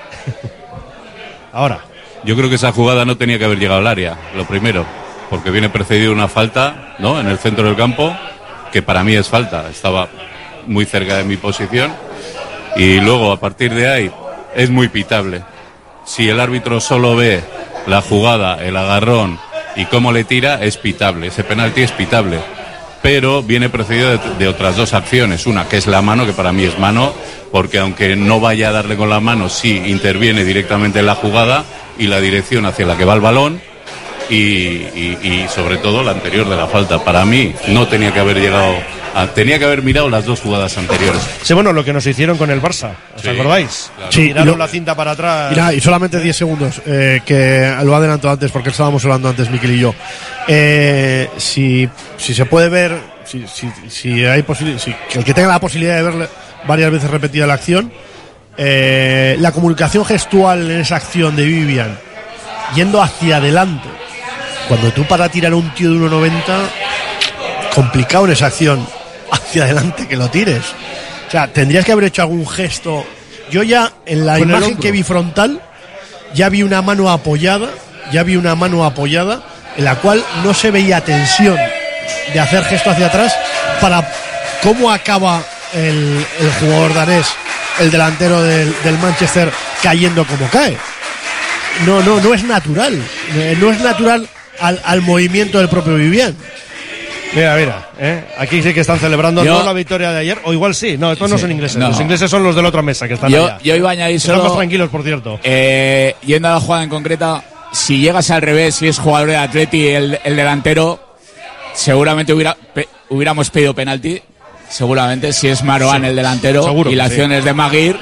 Ahora. Yo creo que esa jugada no tenía que haber llegado al área, lo primero. Porque viene precedido de una falta, ¿no?, en el centro del campo, que para mí es falta. Estaba muy cerca de mi posición. Y luego, a partir de ahí, es muy pitable. Si el árbitro solo ve la jugada, el agarrón y cómo le tira es pitable, ese penalti es pitable. Pero viene precedido de, de otras dos acciones, una que es la mano, que para mí es mano, porque aunque no vaya a darle con la mano, sí interviene directamente en la jugada y la dirección hacia la que va el balón y, y, y sobre todo la anterior de la falta. Para mí no tenía que haber llegado, a, tenía que haber mirado las dos jugadas anteriores. Sí, bueno, lo que nos hicieron con el Barça, ¿os sí, acordáis? Claro. Sí, tiraron lo, la cinta para atrás. Mira, y solamente diez segundos, eh, que lo adelanto antes porque estábamos hablando antes Miquel y yo. Eh, si, si se puede ver, si, si, si hay posibilidad, si el que tenga la posibilidad de ver varias veces repetida la acción, eh, la comunicación gestual en esa acción de Vivian yendo hacia adelante, cuando tú para tirar a un tío de uno noventa, complicado en esa acción, hacia adelante que lo tires, o sea, tendrías que haber hecho algún gesto. Yo ya en la imagen que vi frontal ya vi una mano apoyada, ya vi una mano apoyada en la cual no se veía tensión de hacer gesto hacia atrás para cómo acaba el, el jugador danés, el delantero del, del Manchester, cayendo como cae. No, no, no es natural. No es natural al, al movimiento del propio Vivian. Mira, mira, ¿eh? Aquí sí que están celebrando yo, no la victoria de ayer, o igual sí, no, estos sí, no son ingleses, no. Los ingleses son los de la otra mesa que están yo, allá. Yo iba a añadir solo... Están más tranquilos, por cierto. Eh, yendo a la jugada en concreta, si llegas al revés, si es jugador de Atleti el, el delantero, seguramente hubiera, pe, hubiéramos pedido penalti, seguramente, si es Marouane sí, el delantero y la acción sí. es de Maguire,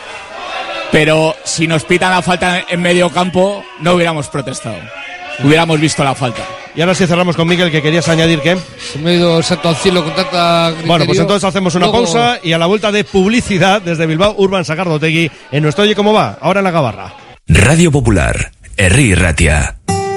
pero si nos pitan la falta en medio campo, no hubiéramos protestado, hubiéramos visto la falta. Y ahora sí cerramos con Miguel, que querías añadir ¿qué? Se me ha ido el santo al cielo con tanta criterio. Bueno, pues entonces hacemos una Luego... pausa y a la vuelta de publicidad desde Bilbao, Urban Sagardotegui, en nuestro Oye Cómo Va, ahora en la Gabarra. Radio Popular, Herri Ratia.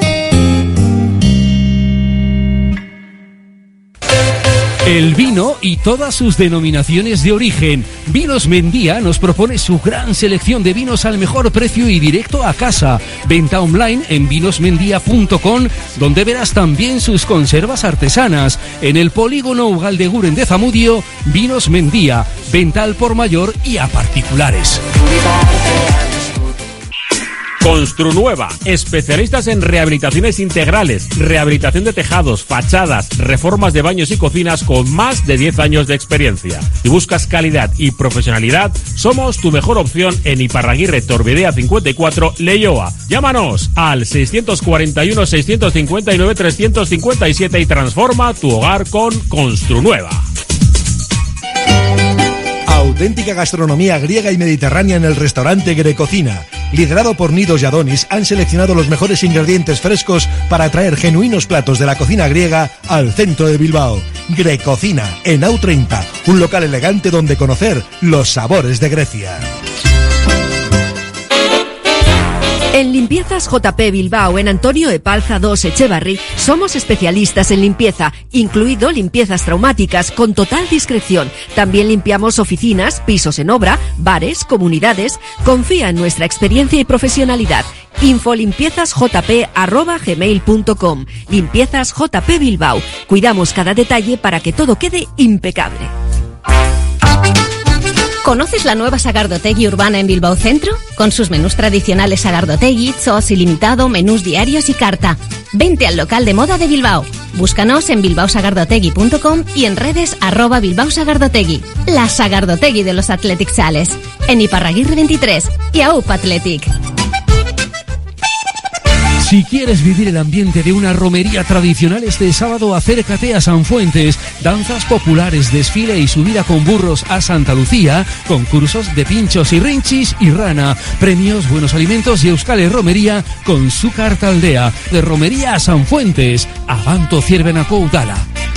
El vino y todas sus denominaciones de origen. Vinos Mendía nos propone su gran selección de vinos al mejor precio y directo a casa. Venta online en vinosmendía punto com, donde verás también sus conservas artesanas. En el polígono Ugaldeguren de Zamudio, Vinos Mendía. Venta al por mayor y a particulares. Construnueva, especialistas en rehabilitaciones integrales, rehabilitación de tejados, fachadas, reformas de baños y cocinas con más de diez años de experiencia. Si buscas calidad y profesionalidad, somos tu mejor opción en Iparraguirre Torbidea cincuenta y cuatro, Leioa. Llámanos al seiscientos cuarenta y uno, seiscientos cincuenta y nueve, trescientos cincuenta y siete y transforma tu hogar con Construnueva. Auténtica gastronomía griega y mediterránea en el restaurante Grecocina. Liderado por Nidos y Adonis, han seleccionado los mejores ingredientes frescos para traer genuinos platos de la cocina griega al centro de Bilbao. Grecocina, en A U treinta, un local elegante donde conocer los sabores de Grecia. En Limpiezas J P Bilbao, en Antonio Epalza dos Echevarri, somos especialistas en limpieza, incluido limpiezas traumáticas con total discreción. También limpiamos oficinas, pisos en obra, bares, comunidades. Confía en nuestra experiencia y profesionalidad. infolimpiezasjp arroba gmail punto com. Limpiezas J P Bilbao. Cuidamos cada detalle para que todo quede impecable. ¿Conoces la nueva Sagardotegui urbana en Bilbao Centro? Con sus menús tradicionales Sagardotegui, Zos ilimitado, menús diarios y carta. Vente al local de moda de Bilbao. Búscanos en bilbao sagardotegui punto com y en redes arroba Bilbao Sagardotegui. La Sagardotegui de los Athletic Sales. En Iparraguirre veintitrés y A U P Athletic. Si quieres vivir el ambiente de una romería tradicional este sábado, acércate a Sanfuentes. Danzas populares, desfile y subida con burros a Santa Lucía, concursos de pinchos y rinchis y rana, premios, buenos alimentos y Euskal Romería con su carta aldea. De romería a Sanfuentes, Abanto Ciervenako Udala.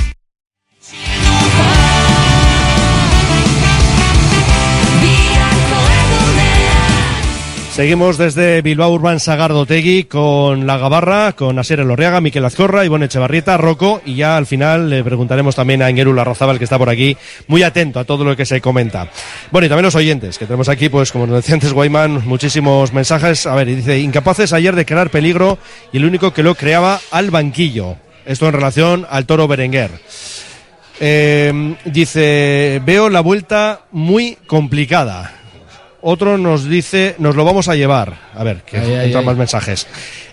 Seguimos desde Bilbao Urban Sagardotegui con la Gabarra, con Asier Elorriaga, Miquel Azcorra, Ivonne Echevarrieta, Rocco, y ya al final le preguntaremos también a Ingeru Larrazábal, que está por aquí, muy atento a todo lo que se comenta. Bueno, y también los oyentes, que tenemos aquí, pues como nos decía antes Guayman, muchísimos mensajes. A ver, y dice, incapaces ayer de crear peligro y el único que lo creaba al banquillo. Esto en relación al Toro Berenguer. Eh, dice, veo la vuelta muy complicada. Otro nos dice, nos lo vamos a llevar. A ver, que ay, ay, entran ay. más mensajes.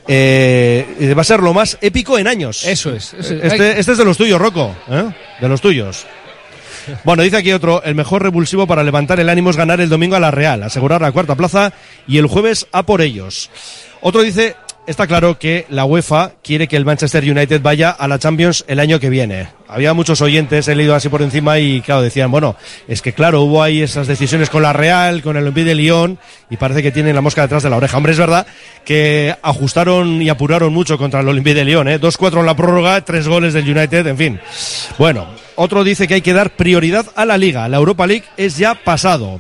Eh, va a ser lo más épico en años. Eso es. Eso es. Este, este es de los tuyos, Rocco. ¿eh? De los tuyos. Bueno, dice aquí otro, el mejor revulsivo para levantar el ánimo es ganar el domingo a la Real, asegurar la cuarta plaza y el jueves a por ellos. Otro dice, está claro que la UEFA quiere que el Manchester United vaya a la Champions el año que viene. Había muchos oyentes, he leído así por encima y claro, decían, bueno, es que claro, hubo ahí esas decisiones con la Real, con el Olympique de Lyon y parece que tienen la mosca detrás de la oreja. Hombre, es verdad que ajustaron y apuraron mucho contra el Olympique de Lyon, ¿eh? dos cuatro en la prórroga, tres goles del United, en fin. Bueno, otro dice que hay que dar prioridad a la Liga, la Europa League es ya pasado.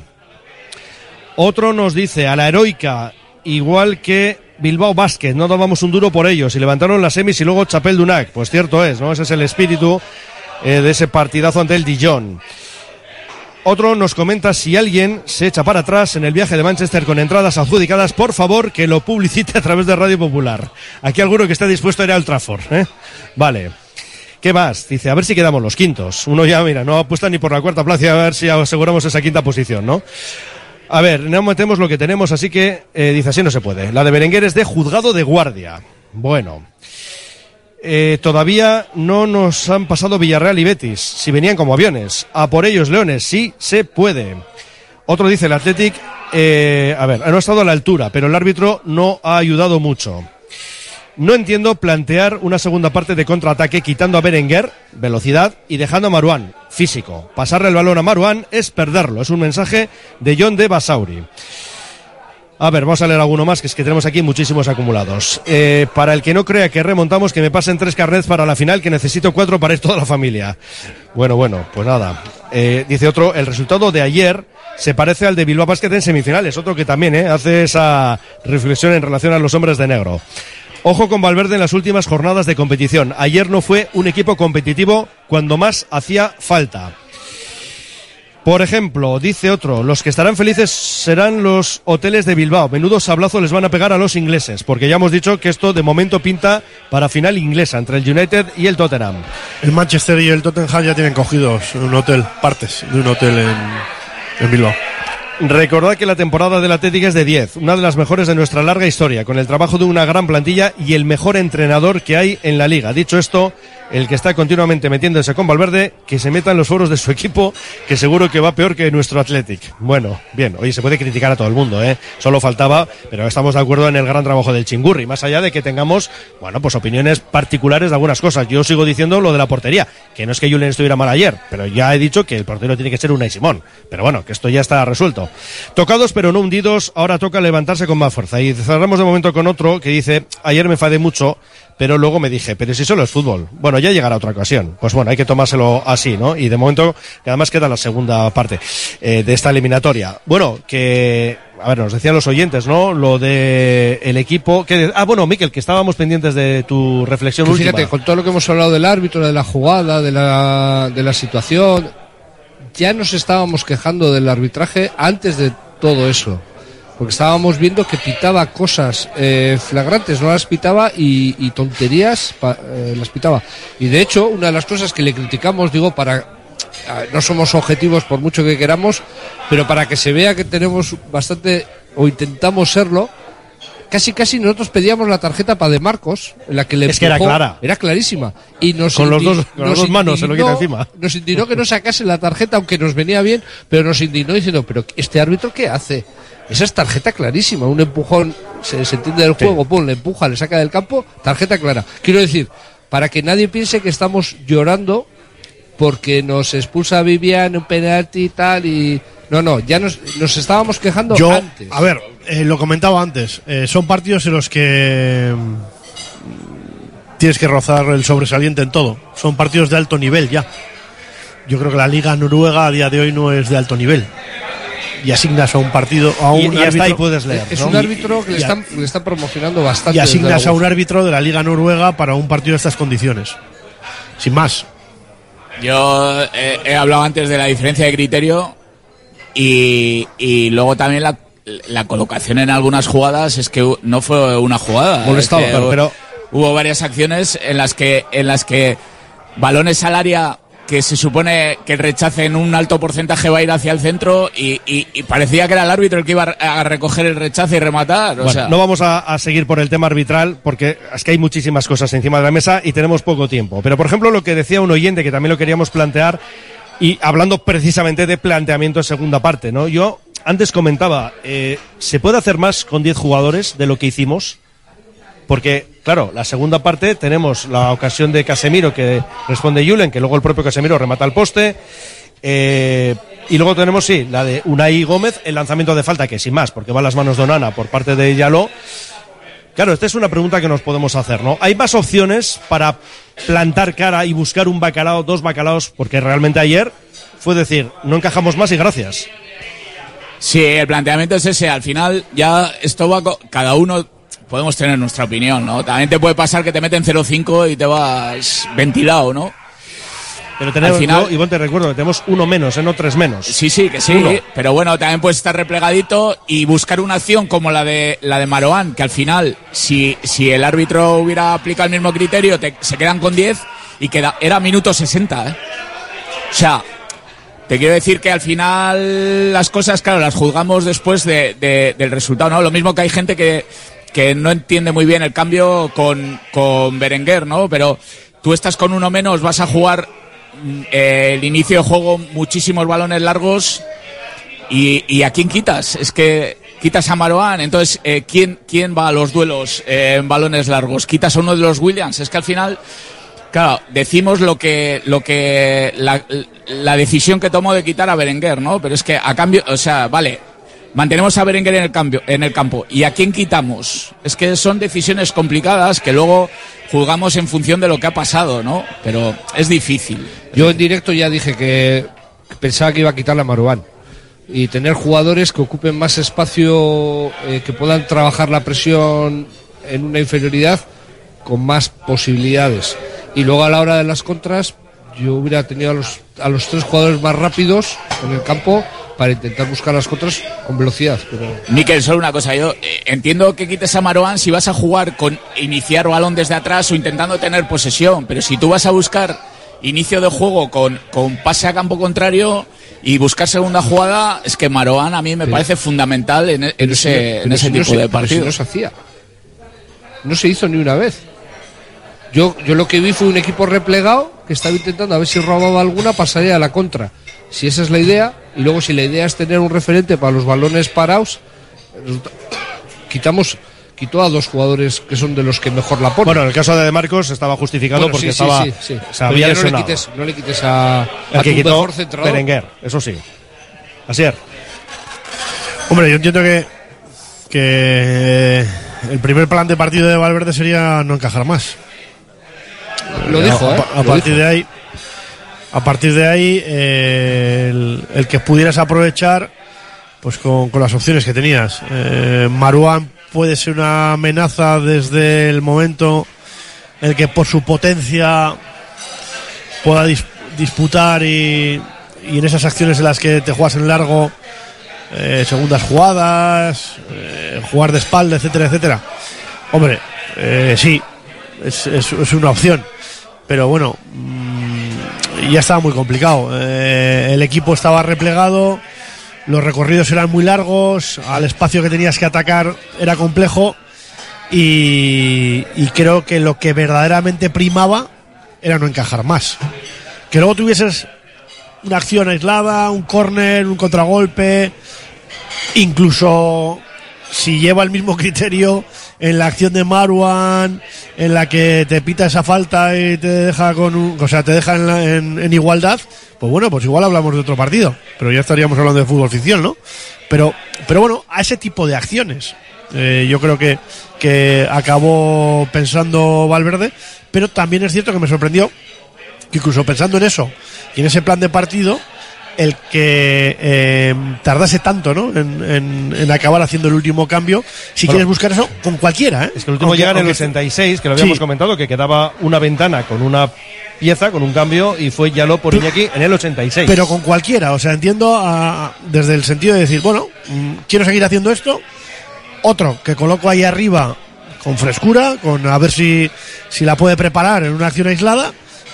Otro nos dice, a la heroica, igual que Bilbao Basket, no dábamos un duro por ellos y levantaron las semis y luego Chapel Dunac, pues cierto es, ¿no? Ese es el espíritu eh, de ese partidazo ante el Dijon. Otro nos comenta, si alguien se echa para atrás en el viaje de Manchester con entradas adjudicadas, por favor que lo publicite a través de Radio Popular. Aquí alguno que esté dispuesto a ir al Trafford, ¿eh? Vale. ¿Qué más? Dice, a ver si quedamos los quintos. Uno ya, mira, no apuesta ni por la cuarta plaza, a ver si aseguramos esa quinta posición, ¿no? A ver, no metemos lo que tenemos, así que, eh, dice, así no se puede. La de Berenguer es de juzgado de guardia. Bueno. Eh, todavía no nos han pasado Villarreal y Betis, si venían como aviones. A por ellos, Leones, sí se puede. Otro dice, el Athletic, eh, a ver, no ha estado a la altura, pero el árbitro no ha ayudado mucho. No entiendo plantear una segunda parte de contraataque quitando a Berenguer, velocidad, y dejando a Marouane, físico. Pasarle el balón a Marouane es perderlo. Es un mensaje de John de Basauri. A ver, vamos a leer alguno más, que es que tenemos aquí muchísimos acumulados. Eh, para el que no crea que remontamos, que me pasen tres carnets para la final, que necesito cuatro para ir toda la familia. Bueno, bueno, pues nada. Eh, dice otro, el resultado de ayer se parece al de Bilbao Basket en semifinales. Otro que también eh, hace esa reflexión en relación a los hombres de negro. Ojo con Valverde en las últimas jornadas de competición. Ayer no fue un equipo competitivo cuando más hacía falta. Por ejemplo, dice otro, los que estarán felices serán los hoteles de Bilbao. Menudo sablazo les van a pegar a los ingleses, porque ya hemos dicho que esto de momento pinta para final inglesa entre el United y el Tottenham. El Manchester y el Tottenham ya tienen cogidos un hotel, partes de un hotel en, en Bilbao. Recordad que la temporada del Atlético es de diez, una de las mejores de nuestra larga historia, con el trabajo de una gran plantilla y el mejor entrenador que hay en la liga. Dicho esto, el que está continuamente metiéndose con Valverde, que se meta en los foros de su equipo, que seguro que va peor que nuestro Athletic. Bueno, bien, oye, se puede criticar a todo el mundo, ¿eh? Solo faltaba, pero estamos de acuerdo en el gran trabajo del Chingurri, más allá de que tengamos, bueno, pues opiniones particulares de algunas cosas. Yo sigo diciendo lo de la portería, que no es que Julen estuviera mal ayer, pero ya he dicho que el portero tiene que ser Unai Simón. Pero bueno, que esto ya está resuelto. Tocados pero no hundidos, ahora toca levantarse con más fuerza. Y cerramos de momento con otro que dice, ayer me enfadé mucho, pero luego me dije, pero si solo es fútbol. Bueno, ya llegará otra ocasión. Pues bueno, hay que tomárselo así, ¿no? Y de momento, que además queda la segunda parte eh, de esta eliminatoria. Bueno, que, a ver, nos decían los oyentes, ¿no? Lo de el equipo, que, ah, bueno, Miquel, que estábamos pendientes de tu reflexión que última. Fíjate, con todo lo que hemos hablado del árbitro, de la jugada, de la, de la situación, ya nos estábamos quejando del arbitraje antes de todo eso. Porque estábamos viendo que pitaba cosas eh, flagrantes, no las pitaba y, y tonterías pa, eh, las pitaba. Y de hecho, una de las cosas que le criticamos, digo, para no somos objetivos por mucho que queramos, pero para que se vea que tenemos bastante, o intentamos serlo, casi casi nosotros pedíamos la tarjeta para De Marcos, en la que le es empujó, que era clara, era clarísima, y nos con indi- los dos, con nos las dos manos indignó, se lo quita encima. Nos indignó que no sacase la tarjeta, aunque nos venía bien, pero nos indignó diciendo, pero este árbitro ¿qué hace? Esa es tarjeta clarísima, un empujón, se, se entiende del juego, sí. Pum, le empuja, le saca del campo, tarjeta clara. Quiero decir, para que nadie piense que estamos llorando porque nos expulsa Vivian un penalti y tal, y no, no, ya nos, nos estábamos quejando Yo, antes. A ver, eh, lo comentaba antes, eh, son partidos en los que mm, tienes que rozar el sobresaliente en todo. Son partidos de alto nivel ya. Yo creo que la Liga Noruega a día de hoy no es de alto nivel. Y asignas a un partido a un y, y árbitro, hasta ahí puedes leer, es ¿no? un árbitro que y, le, están, le están promocionando bastante. Y asignas a un árbitro de la Liga Noruega para un partido de estas condiciones. Sin más. Yo eh, he hablado antes de la diferencia de criterio y, y luego también la, la colocación en algunas jugadas es que no fue una jugada. Molestaba, es que pero, hubo, pero hubo varias acciones en las que en las que balones al área que se supone que el rechace en un alto porcentaje va a ir hacia el centro y, y, y parecía que era el árbitro el que iba a recoger el rechace y rematar. O bueno, sea. No vamos a, a seguir por el tema arbitral porque es que hay muchísimas cosas encima de la mesa y tenemos poco tiempo. Pero, por ejemplo, lo que decía un oyente, que también lo queríamos plantear, y hablando precisamente de planteamiento en segunda parte, ¿no? Yo antes comentaba, eh, ¿se puede hacer más con diez jugadores de lo que hicimos? Porque, claro, la segunda parte tenemos la ocasión de Casemiro que responde Julen, que luego el propio Casemiro remata al poste. Eh, y luego tenemos, sí, la de Unai Gómez, el lanzamiento de falta, que sin más, porque va a las manos de Onana por parte de Yaló. Claro, esta es una pregunta que nos podemos hacer, ¿no? ¿Hay más opciones para plantar cara y buscar un bacalao, dos bacalaos? Porque realmente ayer fue decir, no encajamos más y gracias. Sí, el planteamiento es ese. Al final ya esto va... Co- cada uno... Podemos tener nuestra opinión, ¿no? También te puede pasar que te meten cero cinco y te vas ventilado, ¿no? Pero tenemos, al final, yo, Ivonne, te recuerdo que tenemos uno menos, ¿eh? No tres menos. Sí, sí, que sí. Uno. Pero bueno, también puedes estar replegadito y buscar una acción como la de la de Marouane, que al final, si, si el árbitro hubiera aplicado el mismo criterio, te, se quedan con diez y queda, era minuto sesenta, ¿eh? O sea, te quiero decir que al final las cosas, claro, las juzgamos después de, de, del resultado, ¿no? Lo mismo que hay gente que... que no entiende muy bien el cambio con, con Berenguer, ¿no? Pero tú estás con uno menos, vas a jugar eh, el inicio de juego, muchísimos balones largos y, y ¿a quién quitas? Es que quitas a Marouane, entonces eh, ¿quién, ¿quién va a los duelos eh, en balones largos? ¿Quitas a uno de los Williams? Es que al final, claro, decimos lo que, lo que la, la decisión que tomó de quitar a Berenguer, ¿no? Pero es que a cambio, o sea, vale, mantenemos a Berenguer en el cambio, en el campo. ¿Y a quién quitamos? Es que son decisiones complicadas que luego juzgamos en función de lo que ha pasado, ¿no? Pero es difícil. Yo en directo ya dije que pensaba que iba a quitarle a Marouane. Y tener jugadores que ocupen más espacio, eh, que puedan trabajar la presión en una inferioridad con más posibilidades. Y luego a la hora de las contras, yo hubiera tenido a los, a los tres jugadores más rápidos en el campo para intentar buscar las contras con velocidad. Pero... Miquel, solo una cosa, yo eh, entiendo que quites a Marouane si vas a jugar con iniciar balón desde atrás o intentando tener posesión, pero si tú vas a buscar inicio de juego con, con pase a campo contrario y buscar segunda jugada, es que Marouane a mí me pero, parece fundamental en, en ese, si, en ese tipo no se, de partidos. Si no se hacía. No se hizo ni una vez. Yo, yo lo que vi fue un equipo replegado que estaba intentando a ver si robaba alguna, pasaría a la contra. Si esa es la idea, y luego si la idea es tener un referente para los balones parados, quitamos quitó a dos jugadores que son de los que mejor la ponen. Bueno, en el caso de De Marcos estaba justificado bueno, porque sí, estaba sí, sí, sí. se había no le, quites, no le quites a, el a que tu quitó mejor centrador. Berenguer, eso sí. Así es. Hombre, yo entiendo que que el primer plan de partido de Valverde sería no encajar más. Lo dijo, ¿eh? A, a partir de ahí, a partir de ahí, eh, el, el que pudieras aprovechar, pues con, con las opciones que tenías. Eh, Marouane puede ser una amenaza desde el momento en el que por su potencia pueda dis, disputar y, y en esas acciones en las que te juegas en largo, eh, segundas jugadas, eh, jugar de espalda, etcétera, etcétera. Hombre, eh, sí, es, es, es una opción. Pero bueno, mmm, ya estaba muy complicado. Eh, el equipo estaba replegado, los recorridos eran muy largos, al espacio que tenías que atacar era complejo y, y creo que lo que verdaderamente primaba era no encajar más. Que luego tuvieses una acción aislada, un córner, un contragolpe, incluso si lleva el mismo criterio en la acción de Marouane, en la que te pita esa falta y te deja con un, o sea, te deja en, la, en, en igualdad, pues bueno, pues igual hablamos de otro partido, pero ya estaríamos hablando de fútbol ficción, ¿no? Pero, pero bueno, a ese tipo de acciones, eh, yo creo que, que acabó pensando Valverde, pero también es cierto que me sorprendió que incluso pensando en eso y en ese plan de partido, el que eh, tardase tanto, ¿no? En, en, en acabar haciendo el último cambio. Si bueno, quieres buscar eso, con cualquiera, ¿eh? Es que el último aunque, llega en el ochenta y seis, que lo habíamos sí. comentado, que quedaba una ventana con una pieza, con un cambio, y fue Yaló por Iñaki en el ochenta y seis. Pero con cualquiera, o sea, entiendo a, desde el sentido de decir, bueno, mmm, quiero seguir haciendo esto. Otro que coloco ahí arriba con frescura, con a ver si, si la puede preparar en una acción aislada.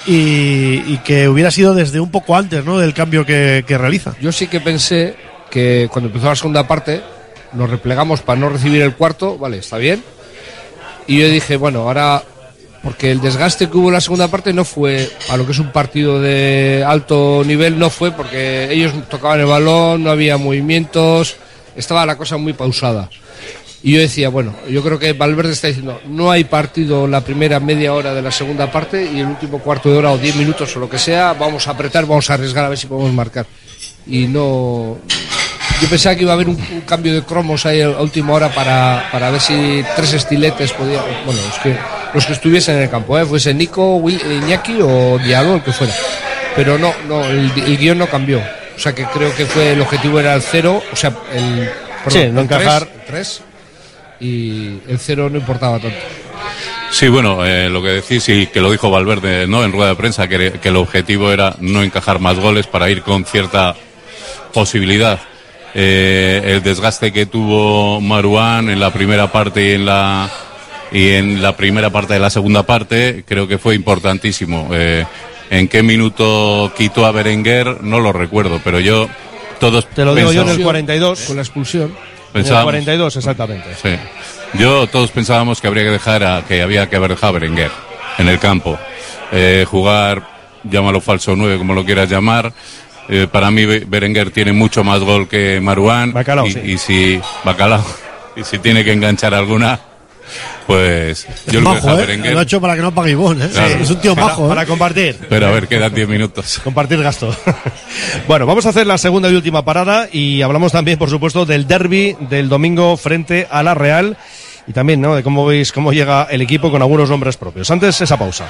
y, y que hubiera sido desde un poco antes, ¿no?, del cambio que, que realiza. Yo sí que pensé que cuando empezó la segunda parte nos replegamos para no recibir el cuarto, vale, está bien. Y yo dije, bueno, ahora, porque el desgaste que hubo en la segunda parte no fue a lo que es un partido de alto nivel, no fue porque ellos tocaban el balón, no había movimientos, estaba la cosa muy pausada. Y yo decía, bueno, yo creo que Valverde está diciendo, no hay partido la primera media hora de la segunda parte y el último cuarto de hora o diez minutos o lo que sea, vamos a apretar, vamos a arriesgar a ver si podemos marcar. Y no... Yo pensaba que iba a haber un, un cambio de cromos ahí a última hora para, para ver si tres estiletes podían... Bueno, los que, los que estuviesen en el campo, ¿eh? Fuese Nico, Will, Iñaki o Diallo, el que fuera. Pero no, no el, el guión no cambió. O sea que creo que fue el objetivo era el cero, o sea, el... Perdón, sí, no el encajar... tres, el tres, y el cero no importaba tanto. Sí, bueno, eh, lo que decís y que lo dijo Valverde, ¿no?, en rueda de prensa, que, que el objetivo era no encajar más goles para ir con cierta posibilidad. Eh, el desgaste que tuvo Marouane en la primera parte y en la y en la primera parte de la segunda parte creo que fue importantísimo. Eh, en qué minuto quitó a Berenguer no lo recuerdo, pero yo todos te lo digo yo en el cuarenta y dos con la expulsión. En el cuarenta y dos exactamente. Sí. Yo todos pensábamos que habría que dejar a, que había que haber dejado a Berenguer en el campo, eh, jugar, llámalo falso nueve como lo quieras llamar. Eh, para mí Berenguer tiene mucho más gol que Marouane. Bacalao, y, sí. y si Bacalao y si tiene que enganchar alguna, pues yo lo majo, dejo a ¿eh? Berenguer. Lo ha hecho para que no pague Ivonne, ¿eh? Claro. Es un tío Para, majo, ¿eh? para compartir. Pero a ver, quedan diez minutos. Compartir gasto. Bueno, vamos a hacer la segunda y última parada y hablamos también, por supuesto, del derbi del domingo frente a la Real y también, ¿no?, de cómo veis cómo llega el equipo con algunos nombres propios. Antes, esa pausa.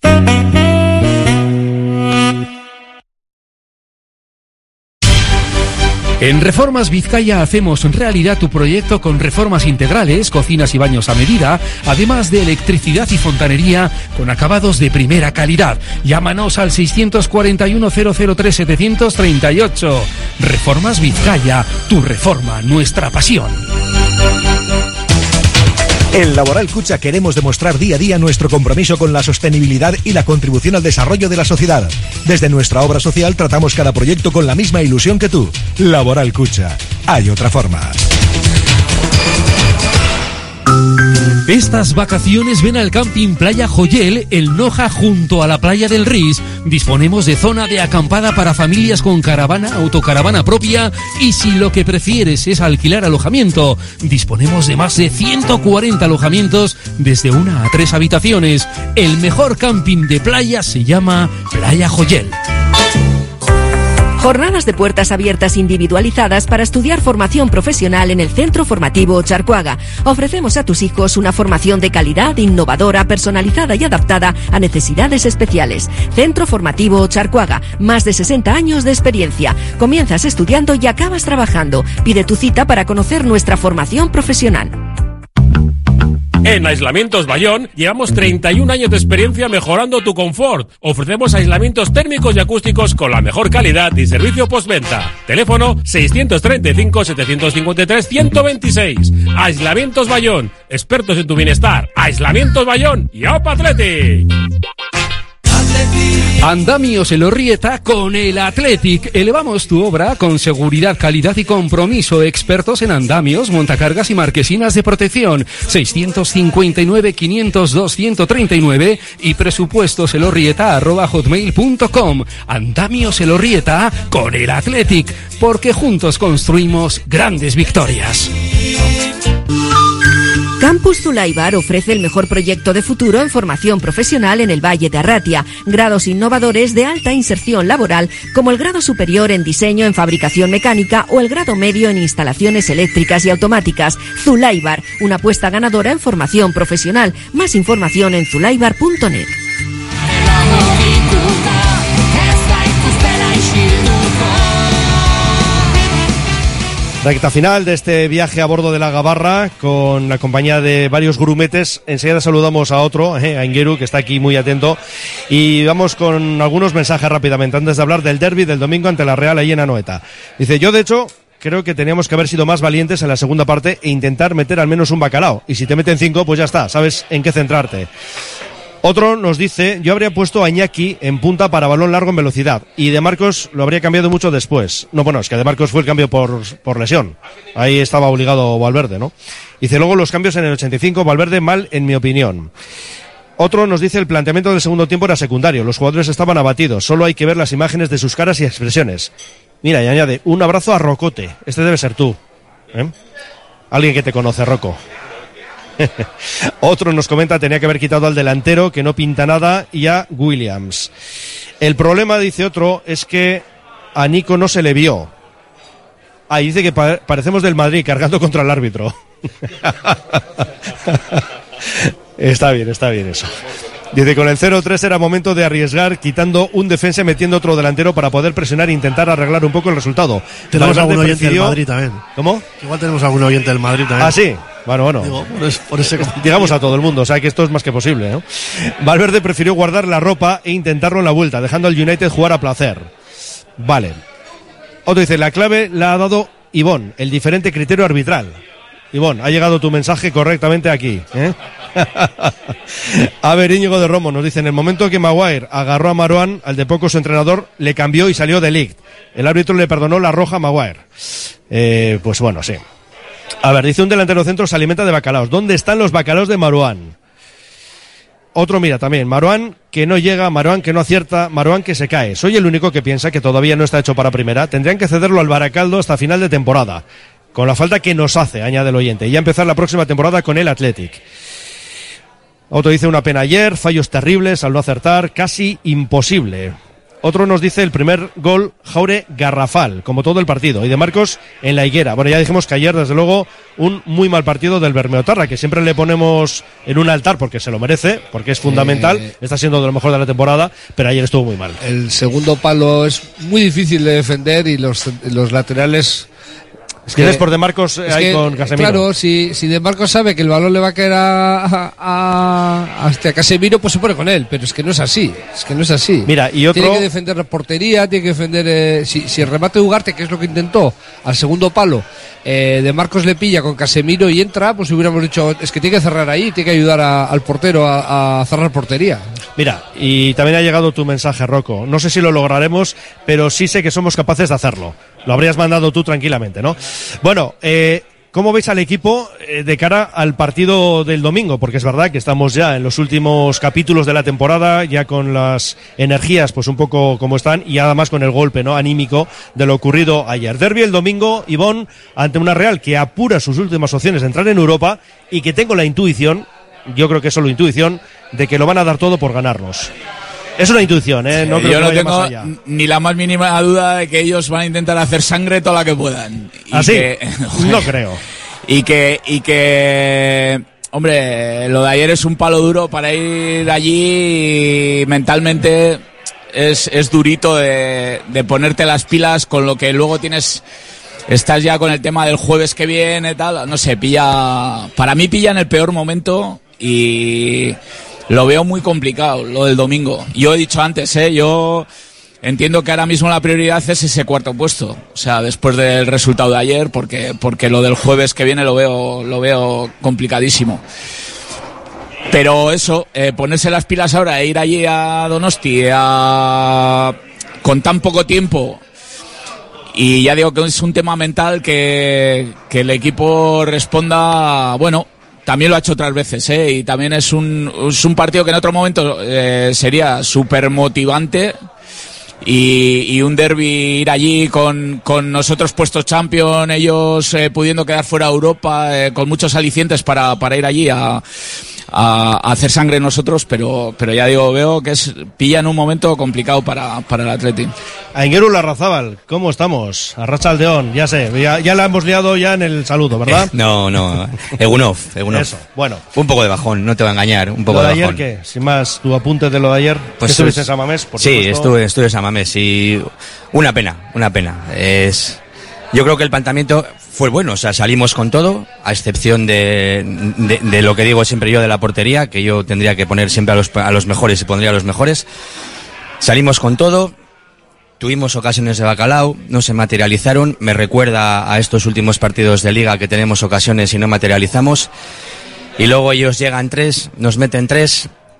En Reformas Vizcaya hacemos realidad tu proyecto con reformas integrales, cocinas y baños a medida, además de electricidad y fontanería con acabados de primera calidad. Llámanos al seiscientos cuarenta y uno cero cero tres setecientos treinta y ocho. Reformas Vizcaya, tu reforma, nuestra pasión. En Laboral Cucha queremos demostrar día a día nuestro compromiso con la sostenibilidad y la contribución al desarrollo de la sociedad. Desde nuestra obra social tratamos cada proyecto con la misma ilusión que tú. Laboral Cucha. Hay otra forma. Estas vacaciones ven al Camping Playa Joyel, el Noja, junto a la playa del Ris. Disponemos de zona de acampada para familias con caravana, autocaravana propia y si lo que prefieres es alquilar alojamiento, disponemos de más de ciento cuarenta alojamientos desde una a tres habitaciones. El mejor camping de playa se llama Playa Joyel. Jornadas de puertas abiertas individualizadas para estudiar formación profesional en el Centro Formativo Charcuaga. Ofrecemos a tus hijos una formación de calidad, innovadora, personalizada y adaptada a necesidades especiales. Centro Formativo Charcuaga, más de sesenta años de experiencia. Comienzas estudiando y acabas trabajando. Pide tu cita para conocer nuestra formación profesional. En Aislamientos Bayón llevamos treinta y un años de experiencia mejorando tu confort. Ofrecemos aislamientos térmicos y acústicos con la mejor calidad y servicio postventa. Teléfono seiscientos treinta y cinco, setecientos cincuenta y tres, ciento veintiséis. Aislamientos Bayón, expertos en tu bienestar. Aislamientos Bayón y Opa Athletic. Andamios Elorrieta con el Athletic. Elevamos tu obra con seguridad, calidad y compromiso. Expertos en andamios, montacargas y marquesinas de protección. seiscientos cincuenta y nueve, quinientos dos, ciento treinta y nueve y presupuestos elorrieta arroba hotmail punto com. Andamios Elorrieta con el Athletic, porque juntos construimos grandes victorias. Campus Zulaibar ofrece el mejor proyecto de futuro en formación profesional en el Valle de Arratia, grados innovadores de alta inserción laboral como el grado superior en diseño en fabricación mecánica o el grado medio en instalaciones eléctricas y automáticas. Zulaibar, una apuesta ganadora en formación profesional. Más información en zulaibar punto net. Recta final de este viaje a bordo de la Gabarra con la compañía de varios grumetes. Enseguida saludamos a otro, eh, a Ingeru, que está aquí muy atento. Y vamos con algunos mensajes rápidamente antes de hablar del derbi del domingo ante la Real ahí en Anoeta. Dice, yo de hecho creo que teníamos que haber sido más valientes en la segunda parte e intentar meter al menos un bacalao. Y si te meten cinco, pues ya está, sabes en qué centrarte. Otro nos dice, yo habría puesto a Iñaki en punta para balón largo en velocidad y De Marcos lo habría cambiado mucho después. No, bueno, es que De Marcos fue el cambio por, por lesión. Ahí estaba obligado Valverde, ¿no? Dice, luego los cambios en el ochenta y cinco, Valverde mal en mi opinión. Otro nos dice, el planteamiento del segundo tiempo era secundario, los jugadores estaban abatidos, solo hay que ver las imágenes de sus caras y expresiones. Mira, y añade, un abrazo a Rocote, este debe ser tú, ¿eh? Alguien que te conoce, Rocco. Otro nos comenta, tenía que haber quitado al delantero, que no pinta nada, y a Williams. El problema, dice otro, es que a Nico no se le vio. Ah, y dice que pa- parecemos del Madrid cargando contra el árbitro. Está bien, está bien eso. Dice, con el cero tres era momento de arriesgar, quitando un defensa y metiendo otro delantero para poder presionar e intentar arreglar un poco el resultado. Tenemos Valverde algún oyente prefirió... del Madrid también. ¿Cómo? Igual tenemos algún oyente del Madrid también. Ah, sí. Bueno, bueno. Digo, por ese, por ese... Digamos a todo el mundo, o sea que esto es más que posible, ¿no? Valverde prefirió guardar la ropa e intentarlo en la vuelta, dejando al United jugar a placer. Vale. Otro dice, la clave la ha dado Ivón, el diferente criterio arbitral. Ivón, ha llegado tu mensaje correctamente aquí, ¿eh? A ver, Íñigo de Romo nos dice, en el momento que Maguire agarró a Marouane, al de poco su entrenador le cambió y salió de Ligt. El árbitro le perdonó la roja a Maguire. Eh, pues bueno, sí. A ver, dice, un delantero centro se alimenta de bacalaos. ¿Dónde están los bacalaos de Marouane? Otro, mira, también, Marouane que no llega, Marouane que no acierta, Marouane que se cae. Soy el único que piensa que todavía no está hecho para primera. Tendrían que cederlo al Baracaldo hasta final de temporada. Con la falta que nos hace, añade el oyente. Y ya empezar la próxima temporada con el Athletic. Otro dice, una pena ayer, fallos terribles al no acertar, casi imposible. Otro nos dice, el primer gol, Jaure garrafal, como todo el partido. Y De Marcos en la higuera. Bueno, ya dijimos que ayer, desde luego, un muy mal partido del Bermeotarra, que siempre le ponemos en un altar porque se lo merece, porque es fundamental, eh... está siendo de lo mejor de la temporada, pero ayer estuvo muy mal. El segundo palo es muy difícil de defender y los, los laterales... Es que tienes por De Marcos eh, ahí que, con Casemiro. Claro, si, si De Marcos sabe que el balón le va a caer a, a, hasta Casemiro, pues se pone con él. Pero es que no es así. Es que no es así. Mira, y otro... Tiene que defender la portería, tiene que defender... Eh, si, si el remate de Ugarte, que es lo que intentó, al segundo palo, eh, De Marcos le pilla con Casemiro y entra, pues hubiéramos dicho, es que tiene que cerrar ahí, tiene que ayudar a, al portero a, a cerrar portería. Mira, y también ha llegado tu mensaje, Rocco. No sé si lo lograremos, pero sí sé que somos capaces de hacerlo. Lo habrías mandado tú tranquilamente, ¿no? Bueno, eh, ¿cómo veis al equipo eh, de cara al partido del domingo? Porque es verdad que estamos ya en los últimos capítulos de la temporada, ya con las energías pues un poco como están, y además con el golpe, ¿no?, anímico de lo ocurrido ayer. Derbi el domingo, Ivón, ante una Real que apura sus últimas opciones de entrar en Europa y que tengo la intuición, yo creo que es solo intuición, de que lo van a dar todo por ganarnos. Es una intuición, ¿eh? No creo Yo que no vaya tengo más allá. ni la más mínima duda de que ellos van a intentar hacer sangre toda la que puedan. Y ¿Ah, sí? que, no creo. Y que, y que, hombre, lo de ayer es un palo duro para ir allí y mentalmente es, es durito de, de ponerte las pilas con lo que luego tienes... Estás ya con el tema del jueves que viene, tal, no sé, pilla... Para mí pilla en el peor momento y... Lo veo muy complicado, lo del domingo. Yo he dicho antes, ¿eh? Yo entiendo que ahora mismo la prioridad es ese cuarto puesto. O sea, después del resultado de ayer, porque, porque lo del jueves que viene lo veo, lo veo complicadísimo. Pero eso, eh, ponerse las pilas ahora e ir allí a Donosti a... con tan poco tiempo. Y ya digo que es un tema mental que, que el equipo responda, bueno... También lo ha hecho otras veces, ¿eh? Y también es un, es un partido que en otro momento eh, sería súper motivante y, y un derbi ir allí con, con nosotros puestos champion, ellos eh, pudiendo quedar fuera de Europa, eh, con muchos alicientes para, para ir allí a, a, a hacer sangre nosotros, pero, pero ya digo, veo que es pilla en un momento complicado para, para el Atleti. Aingeru Larrazábal, ¿cómo estamos? Arratsaldeon, ya sé, ya, ya la hemos liado ya en el saludo, ¿verdad? Eh, no, no, Egunov, Egunov. Eso, bueno. Fue un poco de bajón, no te voy a engañar, un poco ¿Lo de, de bajón. ayer qué? Sin más, tu apunte de lo de ayer, pues estuviste en San Mamés, por Sí, supuesto. estuve, estuve en San Mamés y una pena, una pena. Es... Yo creo que el planteamiento fue bueno, o sea, salimos con todo, a excepción de, de, de lo que digo siempre yo de la portería, que yo tendría que poner siempre a los, a los mejores y pondría a los mejores. Salimos con todo, tuvimos ocasiones de bacalao, no se materializaron, me recuerda a estos últimos partidos de Liga que tenemos ocasiones y no materializamos, y luego ellos llegan tres, nos meten tres,